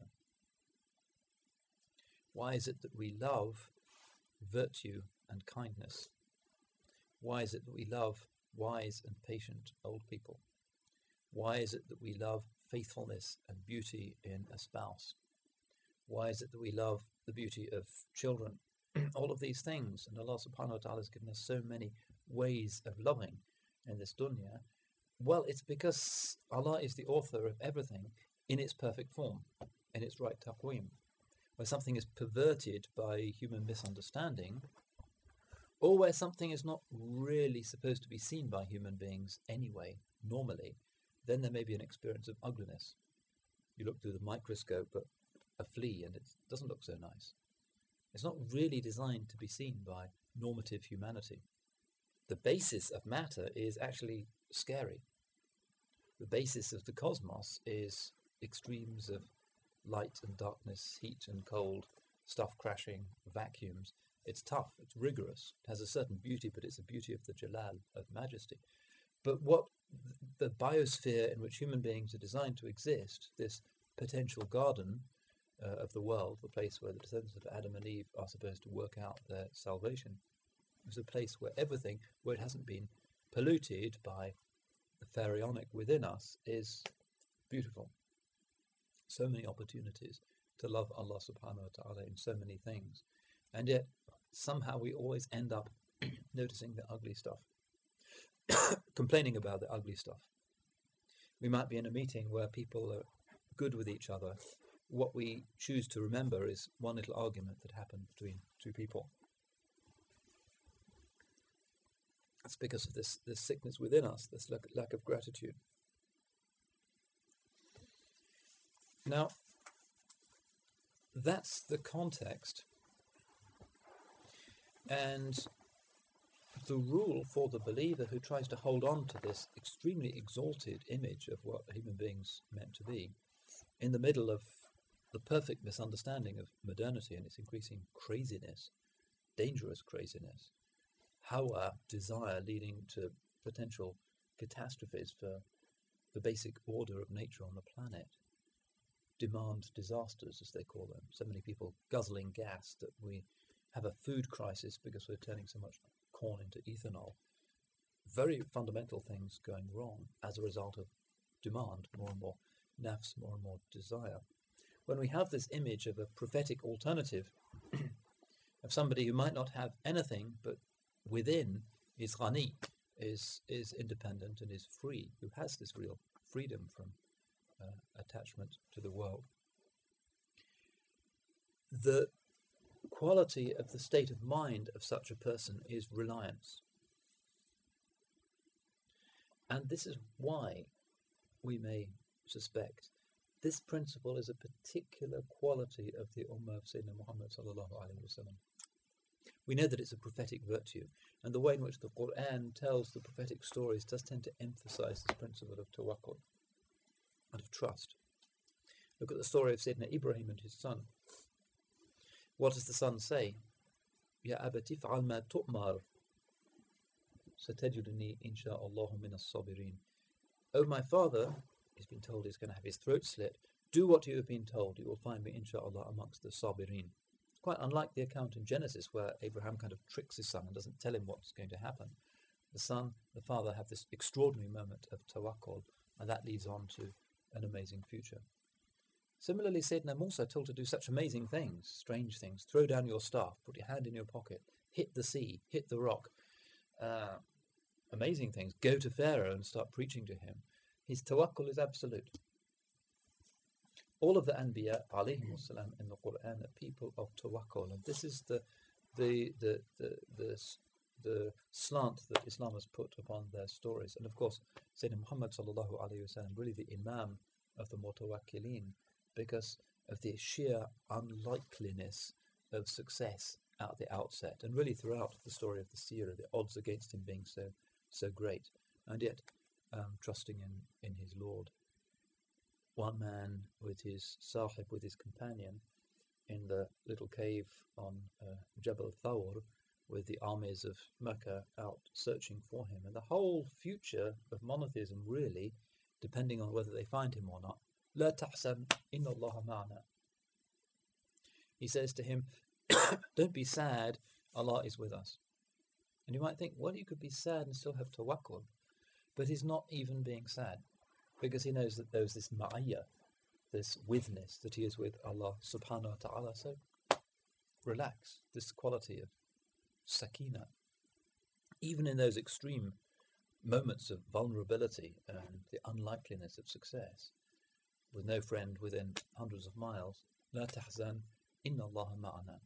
A: Why is it that we love virtue and kindness? Why is it that we love wise and patient old people? Why is it that we love faithfulness and beauty in a spouse? Why is it that we love the beauty of children? All of these things, and Allah subhanahu wa ta'ala has given us so many ways of loving in this dunya. Well, it's because Allah is the author of everything in its perfect form, in its right taqweem. Where something is perverted by human misunderstanding, or where something is not really supposed to be seen by human beings anyway, normally, then there may be an experience of ugliness. You look through the microscope at a flea and it doesn't look so nice. It's not really designed to be seen by normative humanity. The basis of matter is actually scary. The basis of the cosmos is extremes of light and darkness, heat and cold, stuff crashing, vacuums. It's tough, it's rigorous, it has a certain beauty, but it's a beauty of the jalal, of majesty. But what the biosphere in which human beings are designed to exist, this potential garden uh, of the world, the place where the descendants of Adam and Eve are supposed to work out their salvation, is a place where everything, where it hasn't been polluted by pharaonic within us is beautiful. So many opportunities to love Allah subhanahu wa ta'ala in so many things. And yet, somehow we always end up noticing the ugly stuff, complaining about the ugly stuff. We might be in a meeting where people are good with each other. What we choose to remember is one little argument that happened between two people. That's because of this, this sickness within us, this lack, lack of gratitude. Now, that's the context. And the rule for the believer who tries to hold on to this extremely exalted image of what human beings meant to be, in the middle of the perfect misunderstanding of modernity and its increasing craziness, dangerous craziness, hawa, desire leading to potential catastrophes for the basic order of nature on the planet, demand disasters, as they call them. So many people guzzling gas that we have a food crisis because we're turning so much corn into ethanol. Very fundamental things going wrong as a result of demand, more and more nafs, more and more desire. When we have this image of a prophetic alternative, of somebody who might not have anything, but within is ghani, is, is independent and is free, who has this real freedom from uh, attachment to the world. The quality of the state of mind of such a person is reliance. And this is why we may suspect this principle is a particular quality of the Ummah of Sayyidina Muhammad sallallahu alaihi wasallam. We know that it's a prophetic virtue, and the way in which the Quran tells the prophetic stories does tend to emphasize this principle of tawakkul and of trust. Look at the story of Sayyidina Ibrahim and his son. What does the son say? Ya abati fa'al ma tu'mar satajiduni insha'Allahu min as-sabirin. Oh, my father, he's been told he's going to have his throat slit. Do what you have been told. You will find me, insha'Allah, amongst the sabirin. Quite unlike the account in Genesis where Abraham kind of tricks his son and doesn't tell him what's going to happen. The son, the father have this extraordinary moment of tawakkul, and that leads on to an amazing future. Similarly, Sayyidina Musa told to do such amazing things, strange things. Throw down your staff, put your hand in your pocket, hit the sea, hit the rock. Uh, amazing things. Go to Pharaoh and start preaching to him. His tawakkul is absolute. All of the Anbiya, alayhimus salam, in the Quran are people of tawakkul, and this is the the the the the, the slant that Islam has put upon their stories. And of course, Sayyidina Muhammad sallallahu alayhi wa sallam, really the Imam of the mutawakkilin, because of the sheer unlikeliness of success at the outset, and really throughout the story of the seerah, the odds against him being so so great, and yet um, trusting in, in his Lord. One man with his sahib, with his companion, in the little cave on uh, Jabal Thawr, with the armies of Mecca out searching for him, and the whole future of monotheism really depending on whether they find him or not. La tahsan, inna Allah ma'ana. He says to him, don't be sad, Allah is with us. And you might think, well, you could be sad and still have tawakkul. But he's not even being sad, because he knows that there's this ma'iyya, this withness, that he is with Allah subhanahu wa ta'ala. So relax, this quality of sakina. Even in those extreme moments of vulnerability and the unlikeliness of success, with no friend within hundreds of miles, la tahzan, inna Allah ma'ana.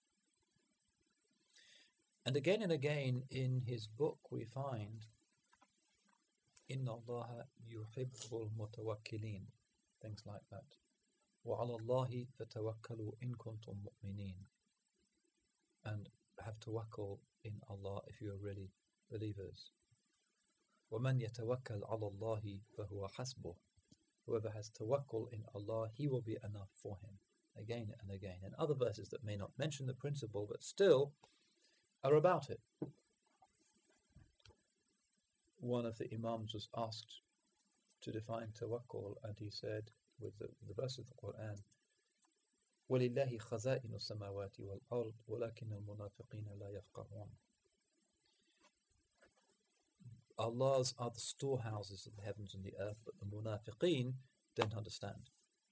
A: And again and again in his book we find inna Allah yuhibbul mutawakkilin, things like that. Wa 'ala Allahi fatawakkalu in kuntum mu'minin. And have tawakkul in Allah if you are really believers. وَمَنْ يَتَوَكَّلْ عَلَى اللَّهِ فَهُوَ حَسْبُهُ. Whoever has tawakkul in Allah, he will be enough for him. Again and again. And other verses that may not mention the principle, but still are about it. One of the Imams was asked to define tawakkul, and he said, with the, the verse of the Quran, وَلِلَّهِ خَزَائِنُ السَّمَاوَاتِ وَالْأَرْضِ وَلَكِنَّ الْمُنَافِقِينَ لَا يَفْقَهُونَ. Allah's are the storehouses of the heavens and the earth, but the munafiqeen don't understand.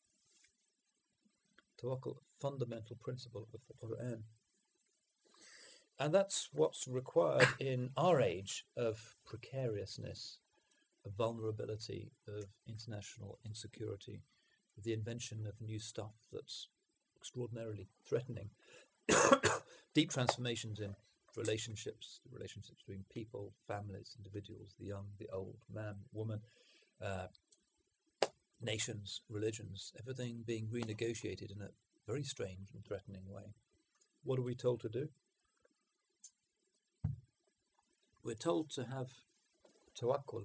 A: Tawakkul, fundamental principle of the Quran. And that's what's required in our age of precariousness, of vulnerability, of international insecurity, the invention of new stuff that's extraordinarily threatening, deep transformations in relationships, relationships between people, families, individuals, the young, the old, man, woman, uh, nations, religions, everything being renegotiated in a very strange and threatening way. What are we told to do? We're told to have tawakkul.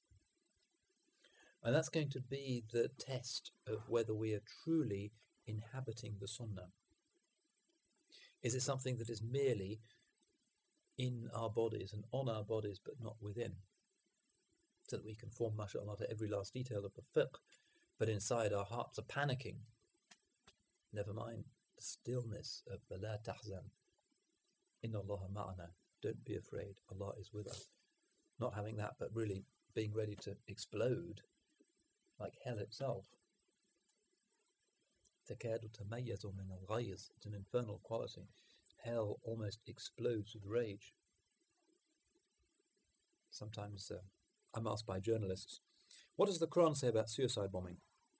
A: And that's going to be the test of whether we are truly inhabiting the sunnah. Is it something that is merely in our bodies and on our bodies but not within? So that we can form mashallah to every last detail of the fiqh, but inside our hearts are panicking. Never mind the stillness of the la tahzan. Inna Allaha ma'ana. Don't be afraid, Allah is with us. Not having that, but really being ready to explode like hell itself. تَكَادُ تَمَيَّزُ مِنَ الْغَيْظِ. It's an infernal quality. Hell almost explodes with rage. Sometimes uh, I'm asked by journalists, what does the Quran say about suicide bombing?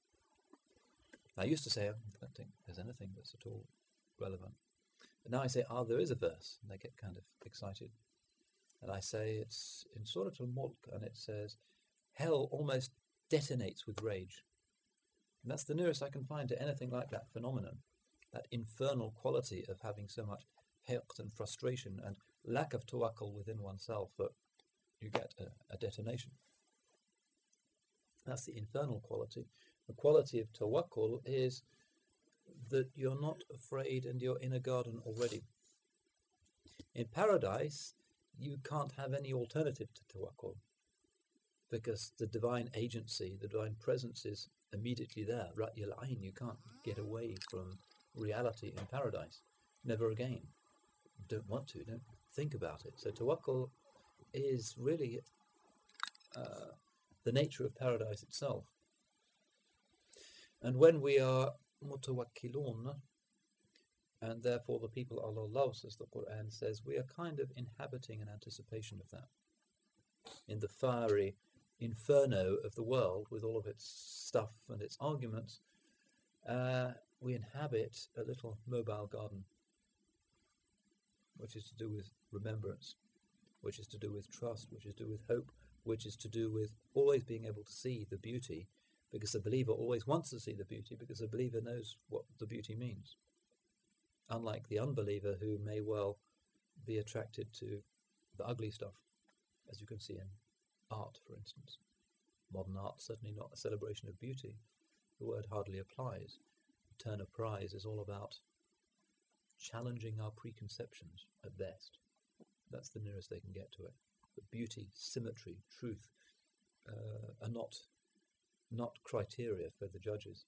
A: I used to say, I don't think there's anything that's at all relevant. But now I say, ah, there is a verse, and they get kind of excited. And I say, it's in Surah Al-Mulk, and it says, hell almost detonates with rage. And that's the nearest I can find to anything like that phenomenon, that infernal quality of having so much hiqt and frustration and lack of tawakkul within oneself that you get a, a detonation. That's the infernal quality. The quality of tawakkul is that you're not afraid and you're in a garden already. In paradise, you can't have any alternative to tawakkul because the divine agency, the divine presence is immediately there. Ra'yul ayn, you can't get away from reality in paradise. Never again. Don't want to, don't think about it. So tawakkul is really uh, the nature of paradise itself. And when we are mutawakkilun, and therefore the people Allah loves, as the Quran says, we are kind of inhabiting an anticipation of that. In the fiery inferno of the world, with all of its stuff and its arguments, uh, we inhabit a little mobile garden, which is to do with remembrance, which is to do with trust, which is to do with hope, which is to do with always being able to see the beauty, because the believer always wants to see the beauty, because the believer knows what the beauty means. Unlike the unbeliever, who may well be attracted to the ugly stuff, as you can see in art, for instance. Modern art, certainly not a celebration of beauty. The word hardly applies. Turner Prize is all about challenging our preconceptions at best. That's the nearest they can get to it. But beauty, symmetry, truth uh, are not, not criteria for the judges.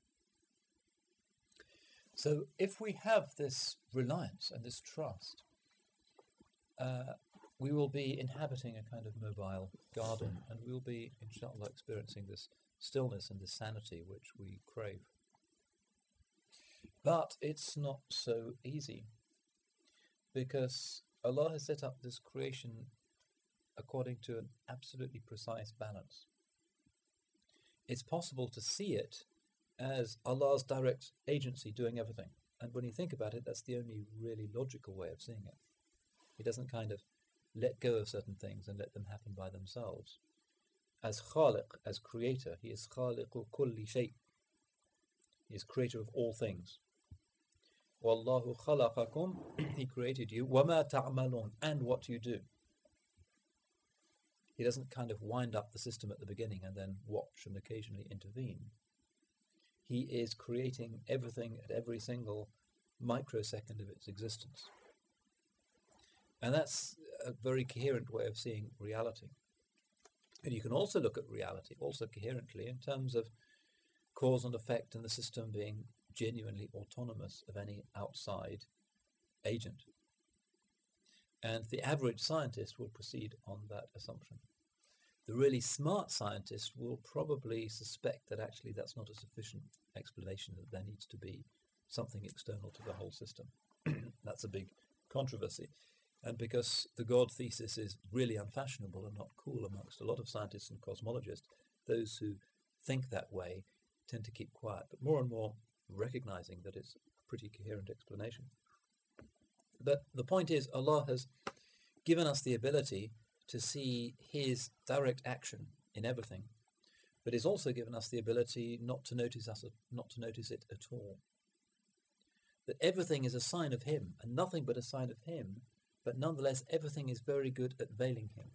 A: So if we have this reliance and this trust, uh, we will be inhabiting a kind of mobile garden, and we will be, inshallah, experiencing this stillness and this sanity which we crave. But it's not so easy, because Allah has set up this creation according to an absolutely precise balance. It's possible to see it as Allah's direct agency doing everything. And when you think about it, that's the only really logical way of seeing it. He doesn't kind of let go of certain things and let them happen by themselves. As Khaliq, as creator, he is Khaliqu kulli shay. He is creator of all things. Wallahu khalaqakum, he created you, wama ta'malun, and what you do. He doesn't kind of wind up the system at the beginning and then watch and occasionally intervene. He is creating everything at every single microsecond of its existence. And that's a very coherent way of seeing reality. And you can also look at reality, also coherently, in terms of cause and effect and the system being genuinely autonomous of any outside agent. And the average scientist will proceed on that assumption. The really smart scientists will probably suspect that actually that's not a sufficient explanation, that there needs to be something external to the whole system. That's a big controversy. And because the God thesis is really unfashionable and not cool amongst a lot of scientists and cosmologists, those who think that way tend to keep quiet, but more and more recognizing that it's a pretty coherent explanation. But the point is, Allah has given us the ability to see His direct action in everything, but He's also given us the ability not to notice us, not to notice it at all. That everything is a sign of Him, and nothing but a sign of Him, but nonetheless everything is very good at veiling Him.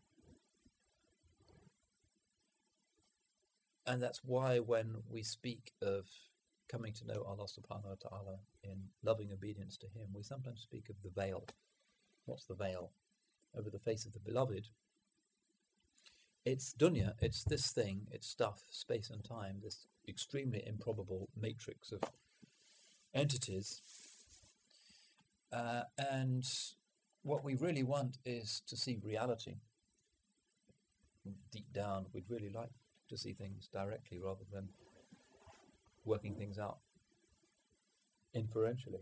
A: And that's why when we speak of coming to know Allah subhanahu wa ta'ala in loving obedience to Him, we sometimes speak of the veil. What's the veil? Over the face of the beloved. It's dunya, it's this thing, it's stuff, space and time, this extremely improbable matrix of entities. Uh, and what we really want is to see reality. Deep down, we'd really like to see things directly rather than working things out inferentially.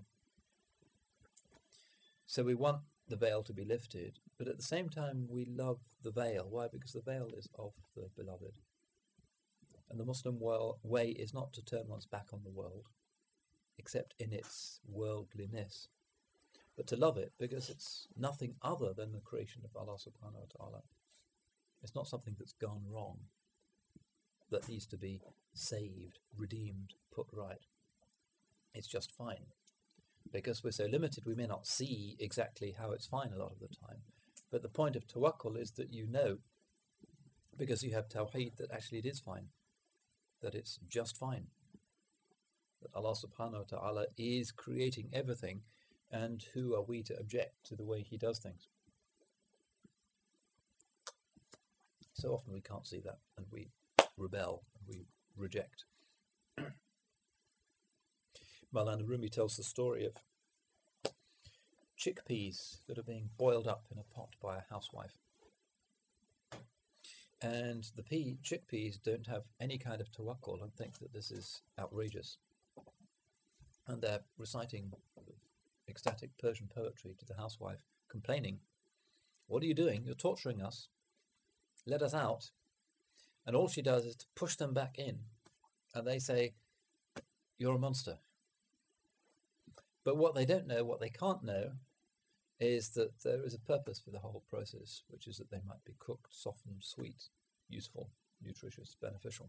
A: So we want the veil to be lifted, but at the same time we love the veil. Why? Because the veil is of the beloved. And the Muslim way is not to turn one's back on the world, except in its worldliness, but to love it because it's nothing other than the creation of Allah subhanahu wa ta'ala. It's not something that's gone wrong, that needs to be saved, redeemed, put right. It's just fine. Because we're so limited, we may not see exactly how it's fine a lot of the time. But the point of tawakkul is that you know, because you have tawheed, that actually it is fine, that it's just fine, that Allah subhanahu wa ta'ala is creating everything, and who are we to object to the way He does things? So often we can't see that, and we rebel, and we reject. Maulana Rumi tells the story of chickpeas that are being boiled up in a pot by a housewife. And the pea, chickpeas don't have any kind of tawakkul and think that this is outrageous. And they're reciting ecstatic Persian poetry to the housewife, complaining, "What are you doing? You're torturing us. Let us out." And all she does is to push them back in. And they say, "You're a monster." But what they don't know, what they can't know, is that there is a purpose for the whole process, which is that they might be cooked, softened, sweet, useful, nutritious, beneficial.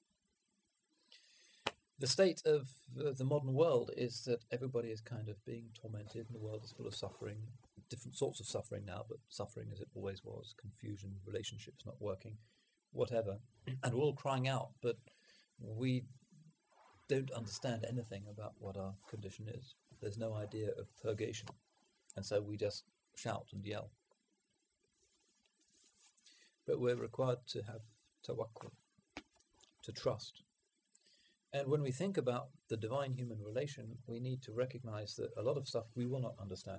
A: The state of uh, the modern world is that everybody is kind of being tormented, and the world is full of suffering, different sorts of suffering now, but suffering as it always was, confusion, relationships not working, whatever. And we're all crying out, but we don't understand anything about what our condition is. There's no idea of purgation, and so we just shout and yell. But we're required to have tawakkul, to trust. And when we think about the divine-human relation, we need to recognize that a lot of stuff we will not understand.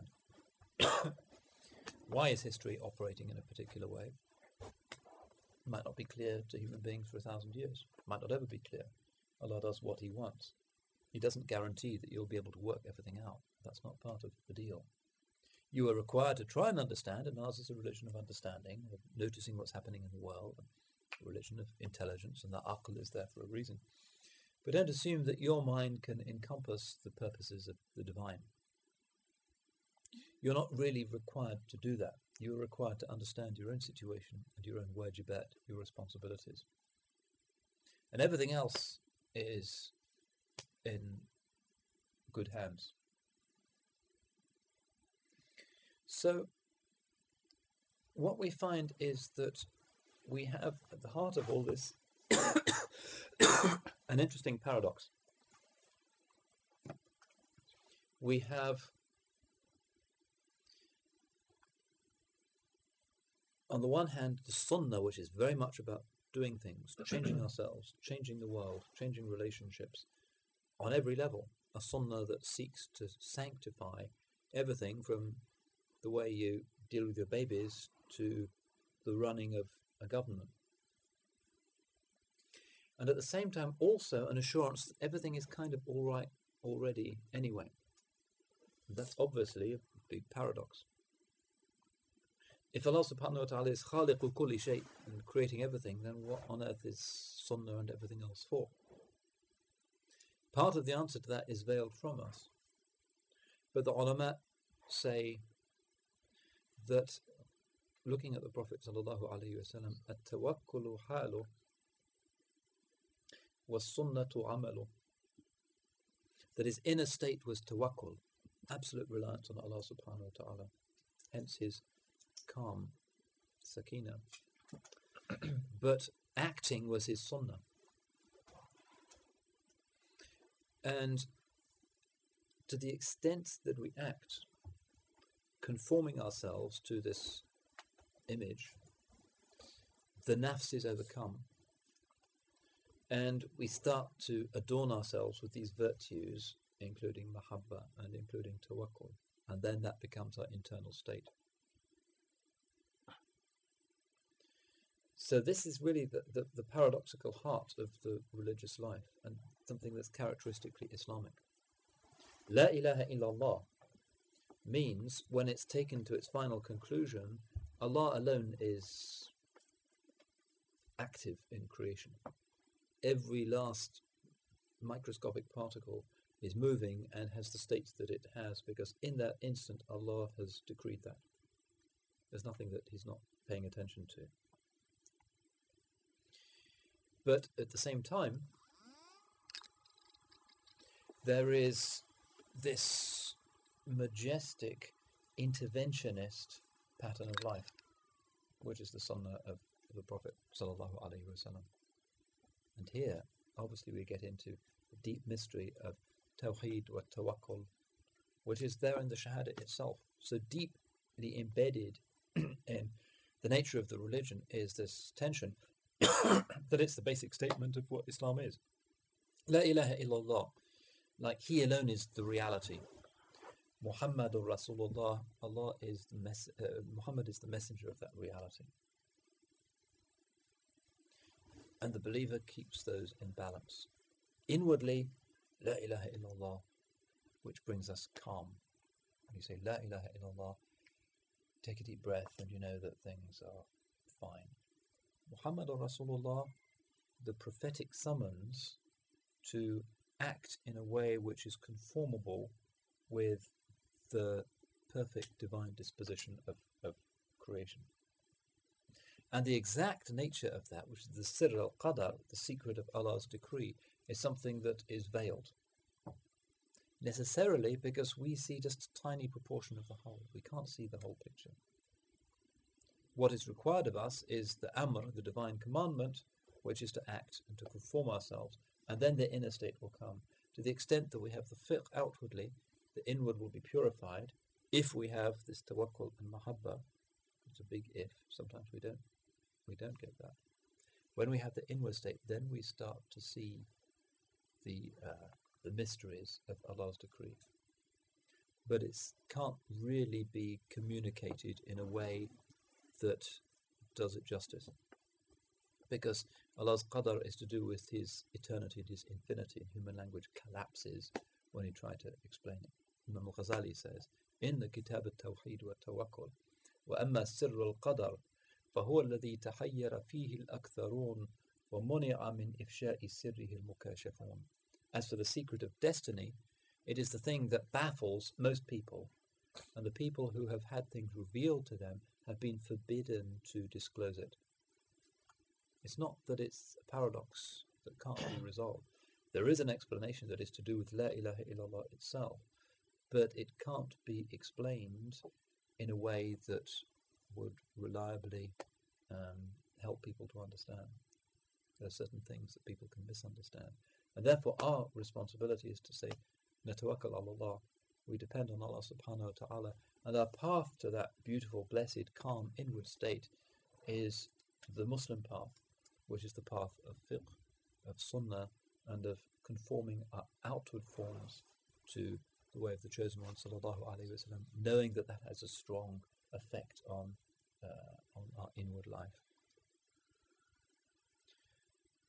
A: Why is history operating in a particular way? It might not be clear to human beings for a thousand years. It might not ever be clear. Allah does what He wants. He doesn't guarantee that you'll be able to work everything out. That's not part of the deal. You are required to try and understand, and ours is a religion of understanding, of noticing what's happening in the world, a religion of intelligence, and the aql is there for a reason. But don't assume that your mind can encompass the purposes of the divine. You're not really required to do that. You are required to understand your own situation and your own wajibat, your responsibilities. And everything else is in good hands. So, what we find is that we have at the heart of all this an interesting paradox. We have, on the one hand, the sunnah, which is very much about doing things, changing ourselves, changing the world, changing relationships on every level. A sunnah that seeks to sanctify everything from the way you deal with your babies to the running of a government. and at the same time also an assurance that everything is kind of all right already anyway. That's obviously a big paradox. If Allah subhanahu wa ta'ala is khaliqu kulli shay and creating everything, then what on earth is sunnah and everything else for? Part of the answer to that is veiled from us. But the ulama say that looking at the Prophet sallallahu alaihi wasallam, at-tawakkulu halu was sunnatu amalu. That his inner state was tawakkul, absolute reliance on Allah subhanahu wa ta'ala, hence his calm, sakina. But acting was his sunnah. And to the extent that we act, conforming ourselves to this image, the nafs is overcome. And we start to adorn ourselves with these virtues, including mahabba and including tawakkul. And then that becomes our internal state. So this is really the, the, the paradoxical heart of the religious life, and something that's characteristically Islamic. La ilaha illallah means, when it's taken to its final conclusion, Allah alone is active in creation. Every last microscopic particle is moving and has the state that it has, because in that instant Allah has decreed that. There's nothing that He's not paying attention to. But at the same time, there is this majestic interventionist pattern of life, which is the sunnah of the Prophet sallallahu alaihi wasallam. And here, obviously, we get into the deep mystery of tawheed wa tawakkul, which is there in the shahada itself. So deeply embedded in the nature of the religion is this tension that it's the basic statement of what Islam is. La ilaha illallah, like He alone is the reality. Muhammadur Rasulullah, Allah is the mes- uh, Muhammad is the messenger of that reality. And the believer keeps those in balance. Inwardly, La ilaha illallah, which brings us calm. When you say La ilaha illallah, take a deep breath and you know that things are fine. Muhammadur Rasulullah, the prophetic summons to act in a way which is conformable with the perfect divine disposition of, of creation. And the exact nature of that, which is the sirr al-qadar, the secret of Allah's decree, is something that is veiled. Necessarily because we see just a tiny proportion of the whole. We can't see the whole picture. What is required of us is the amr, the divine commandment, which is to act and to conform ourselves, and then the inner state will come. To the extent that we have the fiqh outwardly, the inward will be purified. If we have this tawakkul and mahabba, it's a big if, sometimes we don't we don't get that. When we have the inward state, then we start to see the uh, the mysteries of Allah's decree. But it can't really be communicated in a way that does it justice. Because Allah's qadar is to do with His eternity and His infinity. Human language collapses when you try to explain it. Imam al-Ghazali says, in the Kitab al-Tawheed wa Tawakkul, وَأَمَّا السِّرُّ الْقَدَرُ فَهُوَ الَّذِي تَحَيَّرَ فِيهِ الْأَكْثَرُونَ وَمُنِعَ مِنْ إِفْشَاءِ سِرِّهِ الْمُكَاشَفُونَ. As for the secret of destiny, it is the thing that baffles most people, and the people who have had things revealed to them have been forbidden to disclose it. It's not that it's a paradox that can't be resolved. There is an explanation that is to do with La ilaha illallah itself, but it can't be explained in a way that would reliably um, help people to understand. There are certain things that people can misunderstand. And therefore our responsibility is to say, Natawakkal ala Allah, we depend on Allah subhanahu wa ta'ala, and our path to that beautiful, blessed, calm, inward state is the Muslim path, which is the path of fiqh, of sunnah, and of conforming our outward forms to the way of the chosen one, sallallahu alaihi wasallam, knowing that that has a strong effect on uh, on our inward life.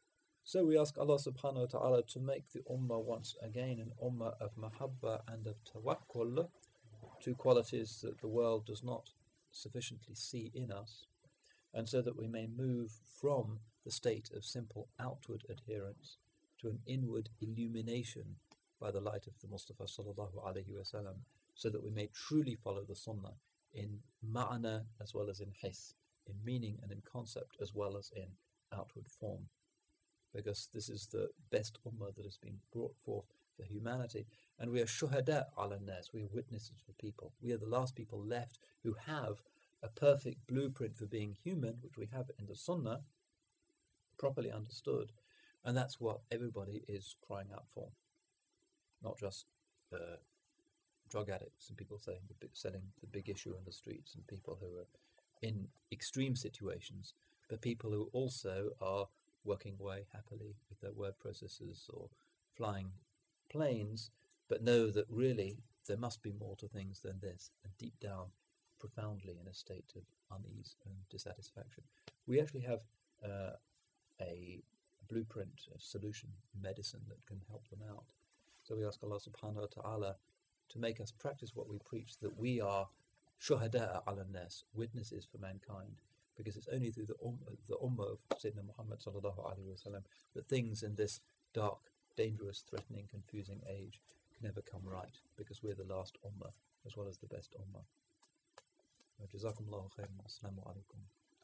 A: So we ask Allah subhanahu wa ta'ala to make the ummah once again an ummah of mahabba and of tawakkul, two qualities that the world does not sufficiently see in us, and so that we may move from the state of simple outward adherence to an inward illumination by the light of the Mustafa sallallahu alaihi wasallam, so that we may truly follow the Sunnah in ma'na as well as in his, in meaning and in concept as well as in outward form. Because this is the best ummah that has been brought forth for humanity, and we are shuhada ala nas, we are witnesses for people. We are the last people left who have a perfect blueprint for being human, which we have in the Sunnah, properly understood, and that's what everybody is crying out for. Not just uh, drug addicts and people saying the big, selling the big issue in the streets, and people who are in extreme situations, but people who also are working away happily with their word processors or flying planes, but know that really there must be more to things than this, and deep down, profoundly in a state of unease and dissatisfaction. We actually have uh, a blueprint, a solution, medicine that can help them out. So we ask Allah subhanahu wa ta'ala to make us practice what we preach, that we are shuhada'a ala nas, witnesses for mankind, because it's only through the, um, the ummah of Sayyidina Muhammad sallallahu alaihi wasallam that things in this dark, dangerous, threatening, confusing age can ever come right, because we're the last ummah as well as the best ummah. Jazakumullahu khairan. Assalamu alaikum.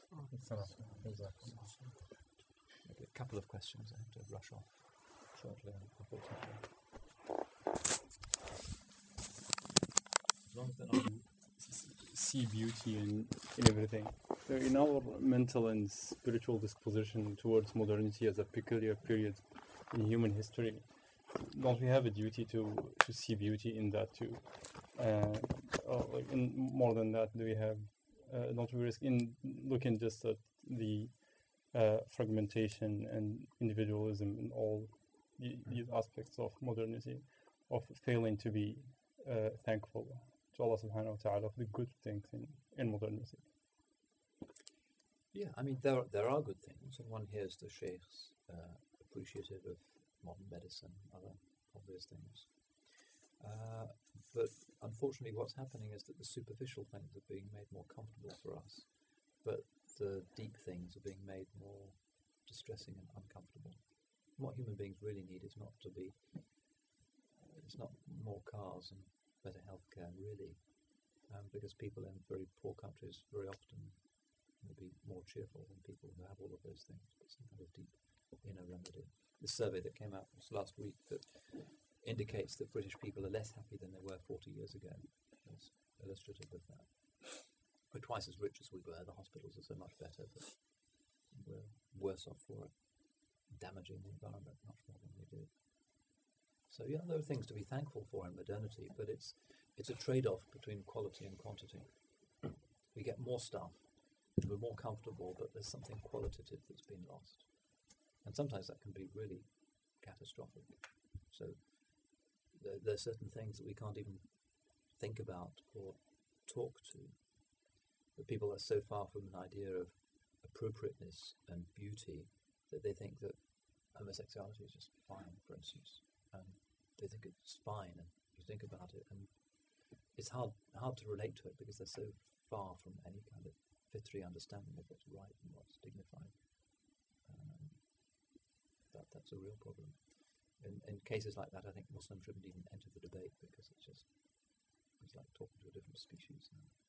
A: Maybe a couple of questions. I have to rush off shortly, unfortunately. As long as they're not
B: see beauty in, in everything. So in our mental and spiritual disposition towards modernity as a peculiar period in human history, don't we have a duty to, to see beauty in that too? Uh, or like in, more than that, do we have, uh, don't we risk in looking just at the uh, fragmentation and individualism and all the, these aspects of modernity, of failing to be uh, thankful to Allah subhanahu wa ta'ala for the good things in, in modernity?
A: Yeah, I mean, there are, there are good things, and one hears the sheikhs uh, appreciative of modern medicine, other obvious things. Uh, but unfortunately, what's happening is that the superficial things are being made more comfortable for us, but the deep things are being made more distressing and uncomfortable. What human beings really need is not to be, it's not more cars and better healthcare, really, um, because people in very poor countries very often will be more cheerful than people who have all of those things, but some kind of deep inner remedy. The survey that came out last week that indicates that British people are less happy than they were forty years ago is illustrative of that. We're twice as rich as we were, the hospitals are so much better, but we're worse off for it, damaging the environment much more than we did. So yeah, there are things to be thankful for in modernity, but it's it's a trade-off between quality and quantity. We get more stuff, we're more comfortable, but there's something qualitative that's been lost. And sometimes that can be really catastrophic. So there, there are certain things that we can't even think about or talk to. That people are so far from an idea of appropriateness and beauty that they think that homosexuality is just fine, for instance. And they think it's fine, and you think about it, and it's hard hard to relate to it because they're so far from any kind of fitri understanding of what's right and what's dignified. Um, that that's a real problem. In in cases like that, I think Muslims shouldn't even enter the debate because it's just it's like talking to a different species.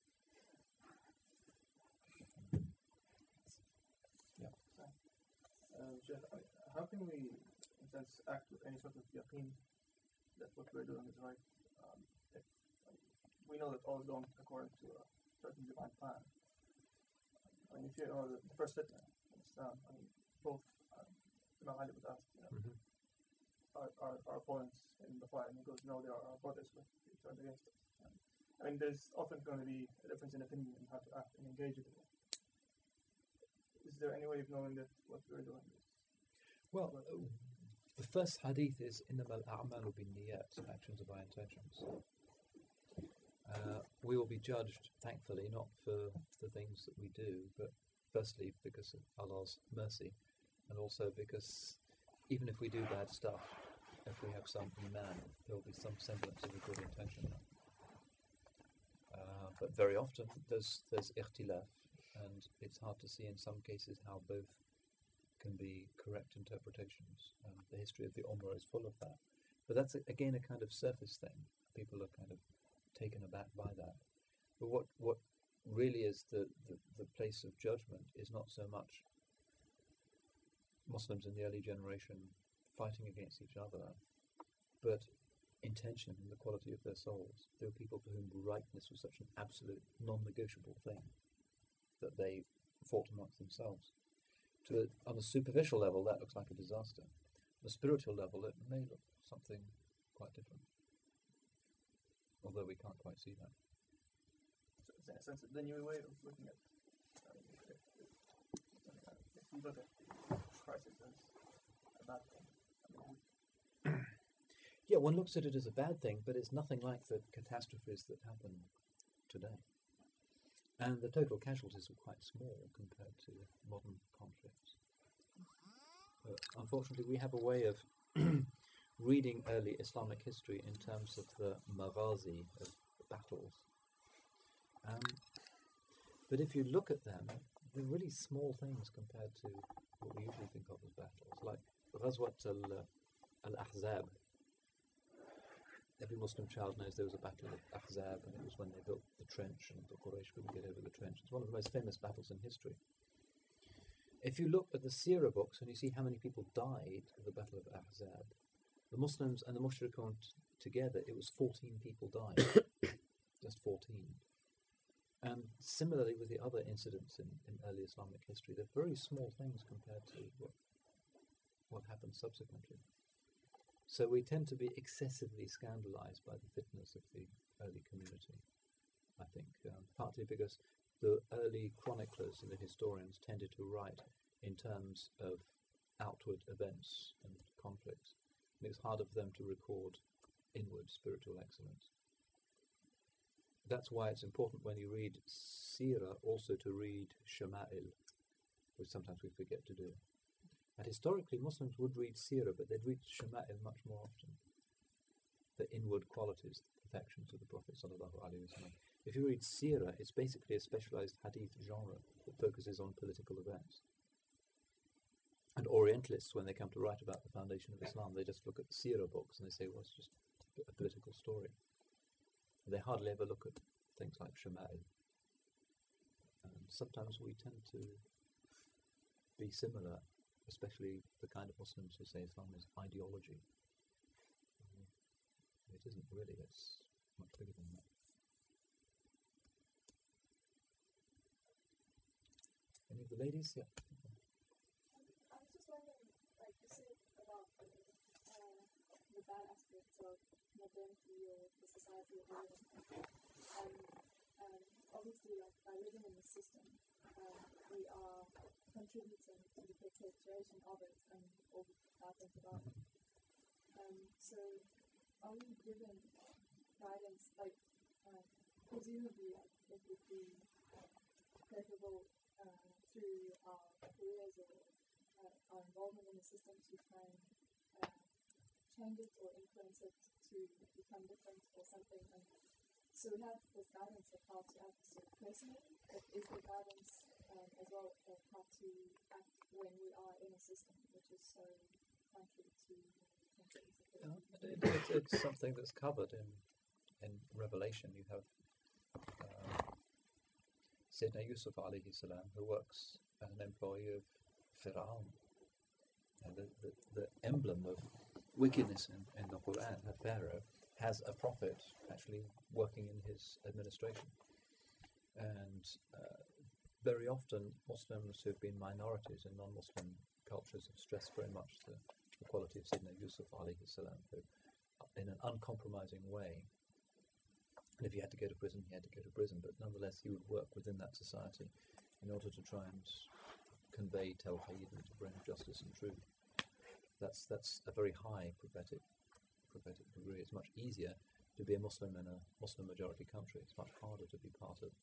A: Yeah.
C: Uh, Sheikh, how can we, in a sense, act with any sort of yaqeen that what we're doing is right? Um, if um, we know that all is going according to a certain divine plan. I mean, if you know the, the first fitna in Islam, I mean, both um, Imam Ali was asked, you know,
A: Mm-hmm.
C: our, our, our opponents in the fight, and he goes, no, they are our brothers, but they turned against us. And, I mean, there's often going to be a difference in opinion in how to act and engage with it. Is there any way of knowing that what we're doing is
A: Well, uh, the first hadith is إِنَّمَا الْأَعْمَالُ بِالنِّيَّاتِ, actions are by intentions. Uh, we will be judged, thankfully, not for the things that we do, but firstly because of Allah's mercy, and also because even if we do bad stuff, if we have some iman, there will be some semblance of a good intention. Uh, but very often there's there's ikhtilaf, and it's hard to see in some cases how both can be correct interpretations. Um, the history of the Ummah is full of that. But that's, again, a kind of surface thing. People are kind of taken aback by that. But what, what really is the, the, the place of judgment is not so much Muslims in the early generation fighting against each other, but intention and the quality of their souls. There were people for whom rightness was such an absolute non-negotiable thing that they fought amongst themselves. To a, on a superficial level, that looks like a disaster. On a spiritual level, it may look something quite different, although we can't quite see that.
C: So it's in a sense the new way of looking at, I mean, if, if, if we look at the crisis as a bad thing, I mean,
A: Yeah, one looks at it as a bad thing, but it's nothing like the catastrophes that happen today. And the total casualties are quite small compared to modern conflicts. But unfortunately, we have a way of reading early Islamic history in terms of the maghazi, of the battles. Um, but if you look at them, they're really small things compared to what we usually think of as battles, like Ghazwat al- al-Ahzab. Every Muslim child knows there was a battle of Ahzab, and it was when they built the trench and the Quraysh couldn't get over the trench. It's one of the most famous battles in history. If you look at the Seerah books and you see how many people died at the Battle of Ahzab, the Muslims and the Mushrikun t- together, it was fourteen people died. Just fourteen. And similarly with the other incidents in, in early Islamic history, they're very small things compared to what, what happened subsequently. So we tend to be excessively scandalized by the fitness of the early community, I think, um, partly because the early chroniclers and the historians tended to write in terms of outward events and conflicts. And it's harder for them to record inward spiritual excellence. That's why it's important when you read Seerah also to read Shama'il, which sometimes we forget to do. And historically, Muslims would read Seerah, but they'd read Shama'il much more often. The inward qualities, the perfections of the Prophet sallallahu alaihi wasallam. If you read Seerah, it's basically a specialized hadith genre that focuses on political events. And Orientalists, when they come to write about the foundation of Islam, they just look at the Seerah books and they say, well, it's just a political story. They hardly ever look at things like Shama'il. And sometimes we tend to be similar, especially the kind of Muslims who say Islam is ideology. It isn't really, it's much bigger than that. Any of the ladies? Yeah.
D: I was just wondering, like you said about uh, the bad aspects of modernity or the society of living. And um, obviously, like by living in the system, um, we are contributing to the perpetuation of it and all the bad things about it. Um, so, are we given guidance, like uh, presumably, like, it would be preferable uh, through our careers or uh, our involvement in the system to try and uh, change it or influence it to become different or something. And so we have this guidance of how to act sort of personally, but is the guidance um, as well of how to act when we are in a system which is so contrary to
A: Uh, it, it's, it's something that's covered in in Revelation. You have uh, Sayyidina Yusuf alayhi salam, who works as an employee of Fir'aun. Uh, the, the, the emblem of wickedness in, in the Quran, a pharaoh, has a prophet actually working in his administration. And uh, very often Muslims who have been minorities in non-Muslim cultures have stressed very much the, the quality of Sayyidina Yusuf alayhi salam, who in an uncompromising way, and if he had to go to prison, he had to go to prison, but nonetheless he would work within that society in order to try and convey tawheed and to bring justice and truth. That's that's a very high prophetic prophetic degree. It's much easier to be a Muslim in a Muslim majority country. It's much harder to be part of,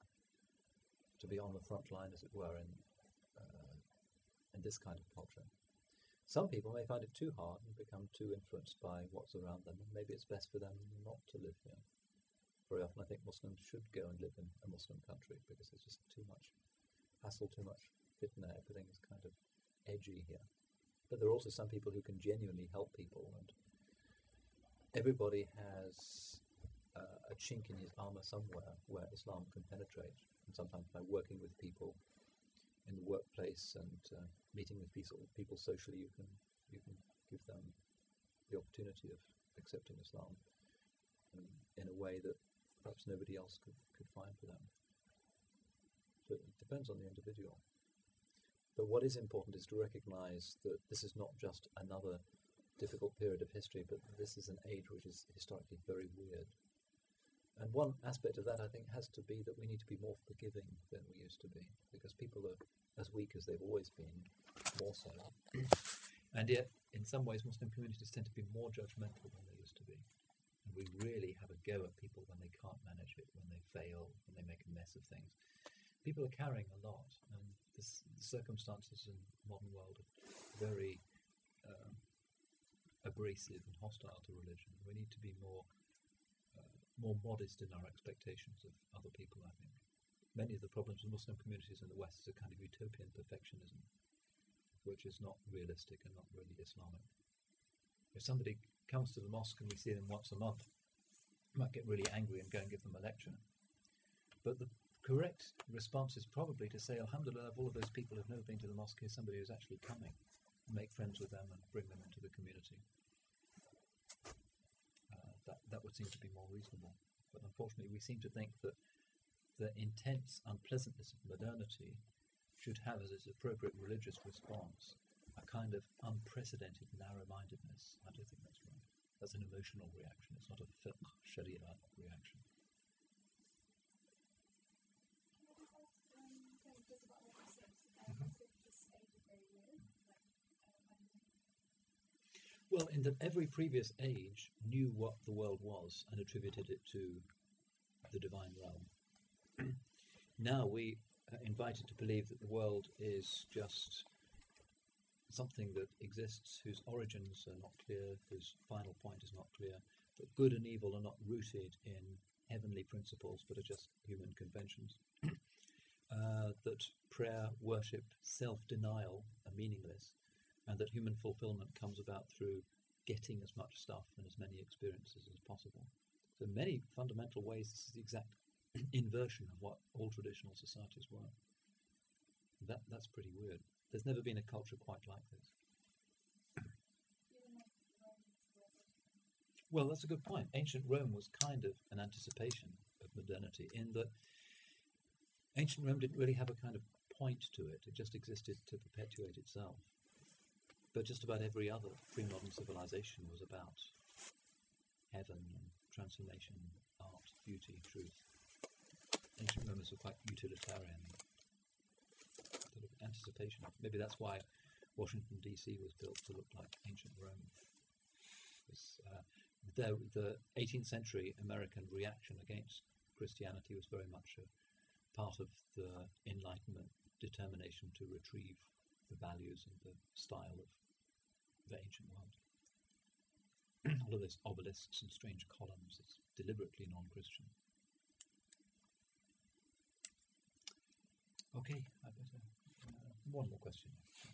A: to be on the front line, as it were, in uh, in this kind of culture. Some people may find it too hard and become too influenced by what's around them, and maybe it's best for them not to live here. Very often I think Muslims should go and live in a Muslim country because there's just too much hassle, too much fitna, everything is kind of edgy here. But there are also some people who can genuinely help people, and everybody has uh, a chink in his armour somewhere where Islam can penetrate, and sometimes by working with people in the workplace and uh, meeting with people, people socially, you can you can give them the opportunity of accepting Islam um, in a way that perhaps nobody else could, could find for them. So it depends on the individual. But what is important is to recognise that this is not just another difficult period of history, but this is an age which is historically very weird. And one aspect of that, I think, has to be that we need to be more forgiving than we used to be, because people are as weak as they've always been, more so. And yet, in some ways, Muslim communities tend to be more judgmental than they used to be. And we really have a go at people when they can't manage it, when they fail, when they make a mess of things. People are carrying a lot, and this, the circumstances in the modern world are very um, abrasive and hostile to religion. We need to be more uh, more modest in our expectations of other people, I think. Many of the problems of Muslim communities in the West is a kind of utopian perfectionism, which is not realistic and not really Islamic. If somebody comes to the mosque and we see them once a month, we might get really angry and go and give them a lecture. But the correct response is probably to say, Alhamdulillah, of all of those people who've never been to the mosque, here's somebody who's actually coming. Make friends with them and bring them into the community. Uh, that, that would seem to be more reasonable. But unfortunately, we seem to think that the intense unpleasantness of modernity should have as its appropriate religious response a kind of unprecedented narrow-mindedness. I don't think that's right. That's an emotional reaction. It's not a fiqh, sharia reaction. Well, in that every previous age knew what the world was and attributed it to the divine realm. Now we are invited to believe that the world is just something that exists whose origins are not clear, whose final point is not clear, that good and evil are not rooted in heavenly principles but are just human conventions, uh, that prayer, worship, self-denial are meaningless, and that human fulfillment comes about through getting as much stuff and as many experiences as possible. So in many fundamental ways, this is the exact inversion of what all traditional societies were. That That's pretty weird. There's never been a culture quite like this. Well, that's a good point. Ancient Rome was kind of an anticipation of modernity in that ancient Rome didn't really have a kind of point to it. It just existed to perpetuate itself. But just about every other pre-modern civilization was about heaven and transformation, art, beauty, truth. Ancient Romans were quite utilitarian, sort of anticipation. Maybe that's why Washington, D C was built to look like ancient Rome. Because, uh, the, the eighteenth century American reaction against Christianity was very much a part of the Enlightenment determination to retrieve the values and the style of the ancient world. All of those obelisks and strange columns, it's deliberately non-Christian. Okay, I better. Uh, one more question.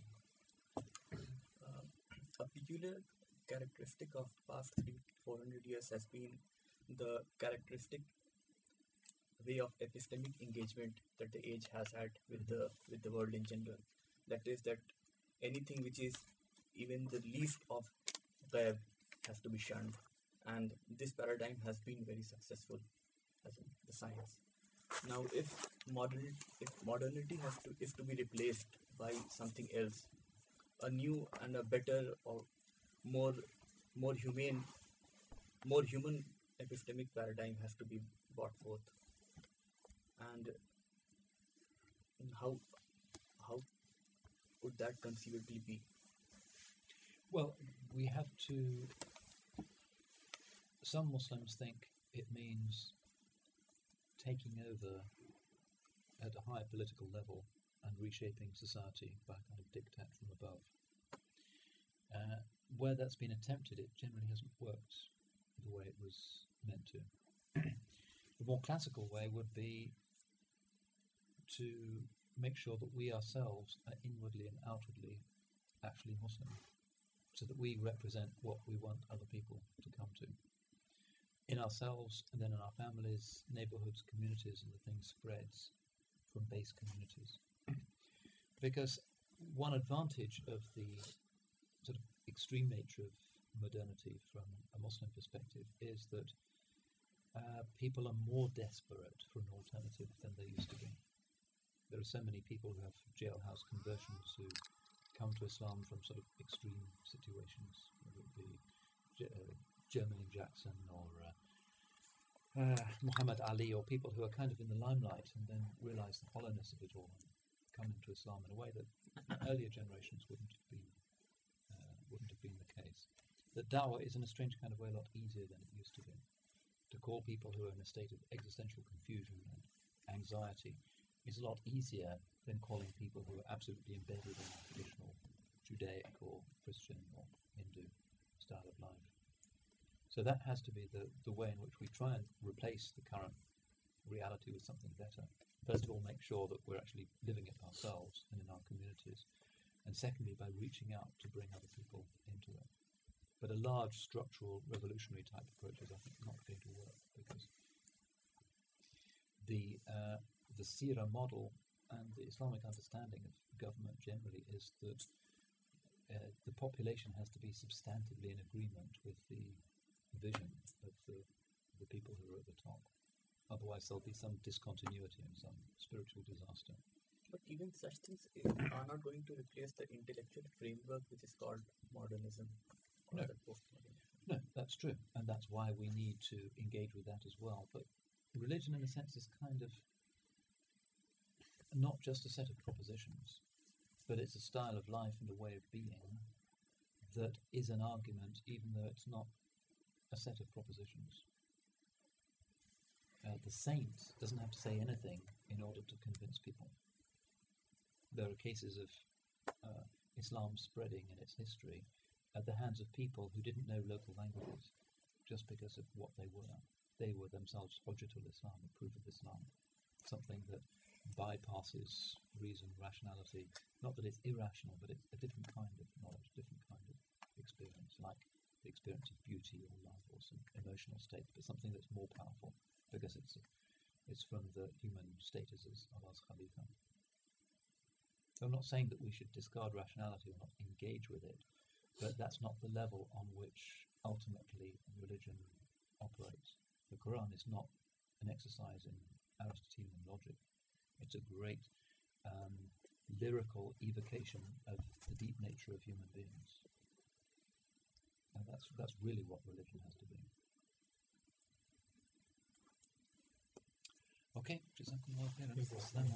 E: Uh, a peculiar characteristic of past three, four hundred years has been the characteristic way of epistemic engagement that the age has had with the with the world in general. That is, that anything which is even the least of ghaib has to be shunned, and this paradigm has been very successful as in the science. Now, if modern if modernity has to is to be replaced by something else, a new and a better or more more humane, more human epistemic paradigm has to be brought forth. And how how would that conceivably be?
A: Well, we have to. Some Muslims think it means taking over at a higher political level and reshaping society by a kind of diktat from above. Uh, where that's been attempted, it generally hasn't worked the way it was meant to. The more classical way would be to make sure that we ourselves are inwardly and outwardly actually Muslim, so that we represent what we want other people to come to. In ourselves, and then in our families, neighborhoods, communities, and the thing spreads from base communities. Because one advantage of the sort of extreme nature of modernity from a Muslim perspective is that uh, people are more desperate for an alternative than they used to be. There are so many people who have jailhouse conversions who come to Islam from sort of extreme situations, whether it be J- uh, Jermaine Jackson or uh, uh, Muhammad Ali, or people who are kind of in the limelight and then realise the hollowness of it all and come into Islam in a way that earlier generations wouldn't have been uh, wouldn't have been the case. That da'wah is in a strange kind of way a lot easier than it used to be. To call people who are in a state of existential confusion and anxiety is a lot easier than calling people who are absolutely embedded in traditional Judaic or Christian or Hindu style of life. So that has to be the, the way in which we try and replace the current reality with something better. First of all, make sure that we're actually living it ourselves and in our communities. And secondly, by reaching out to bring other people into it. But a large structural revolutionary type approach is, I think, not going to work, because the uh, the Sira model and the Islamic understanding of government generally is that uh, the population has to be substantively in agreement with the vision of the, the people who are at the top. Otherwise there'll be some discontinuity and some spiritual disaster.
E: But even such things i- are not going to replace the intellectual framework which is called modernism or
A: No.
E: the postmodernism.
A: No, that's true, and that's why we need to engage with that as well. But religion, in a sense, is kind of not just a set of propositions, but it's a style of life and a way of being that is an argument, even though it's not a set of propositions. Uh, the saint doesn't have to say anything in order to convince people. There are cases of uh, Islam spreading in its history at the hands of people who didn't know local languages just because of what they were. They were themselves Hujjatul Islam, a proof of Islam, something that bypasses reason, rationality. Not that it's irrational, but it's a different kind of knowledge, different kind of experience, like the experience of beauty or love or some emotional state, but something that's more powerful because it's it's from the human status as Allah's Khalifa. So I'm not saying that we should discard rationality or not engage with it, but that's not the level on which ultimately religion operates. The Quran is not an exercise in Aristotelian logic. It's a great um, lyrical evocation of the deep nature of human beings. And that's that's really what religion has to be. Okay, Jazakumullah khairan.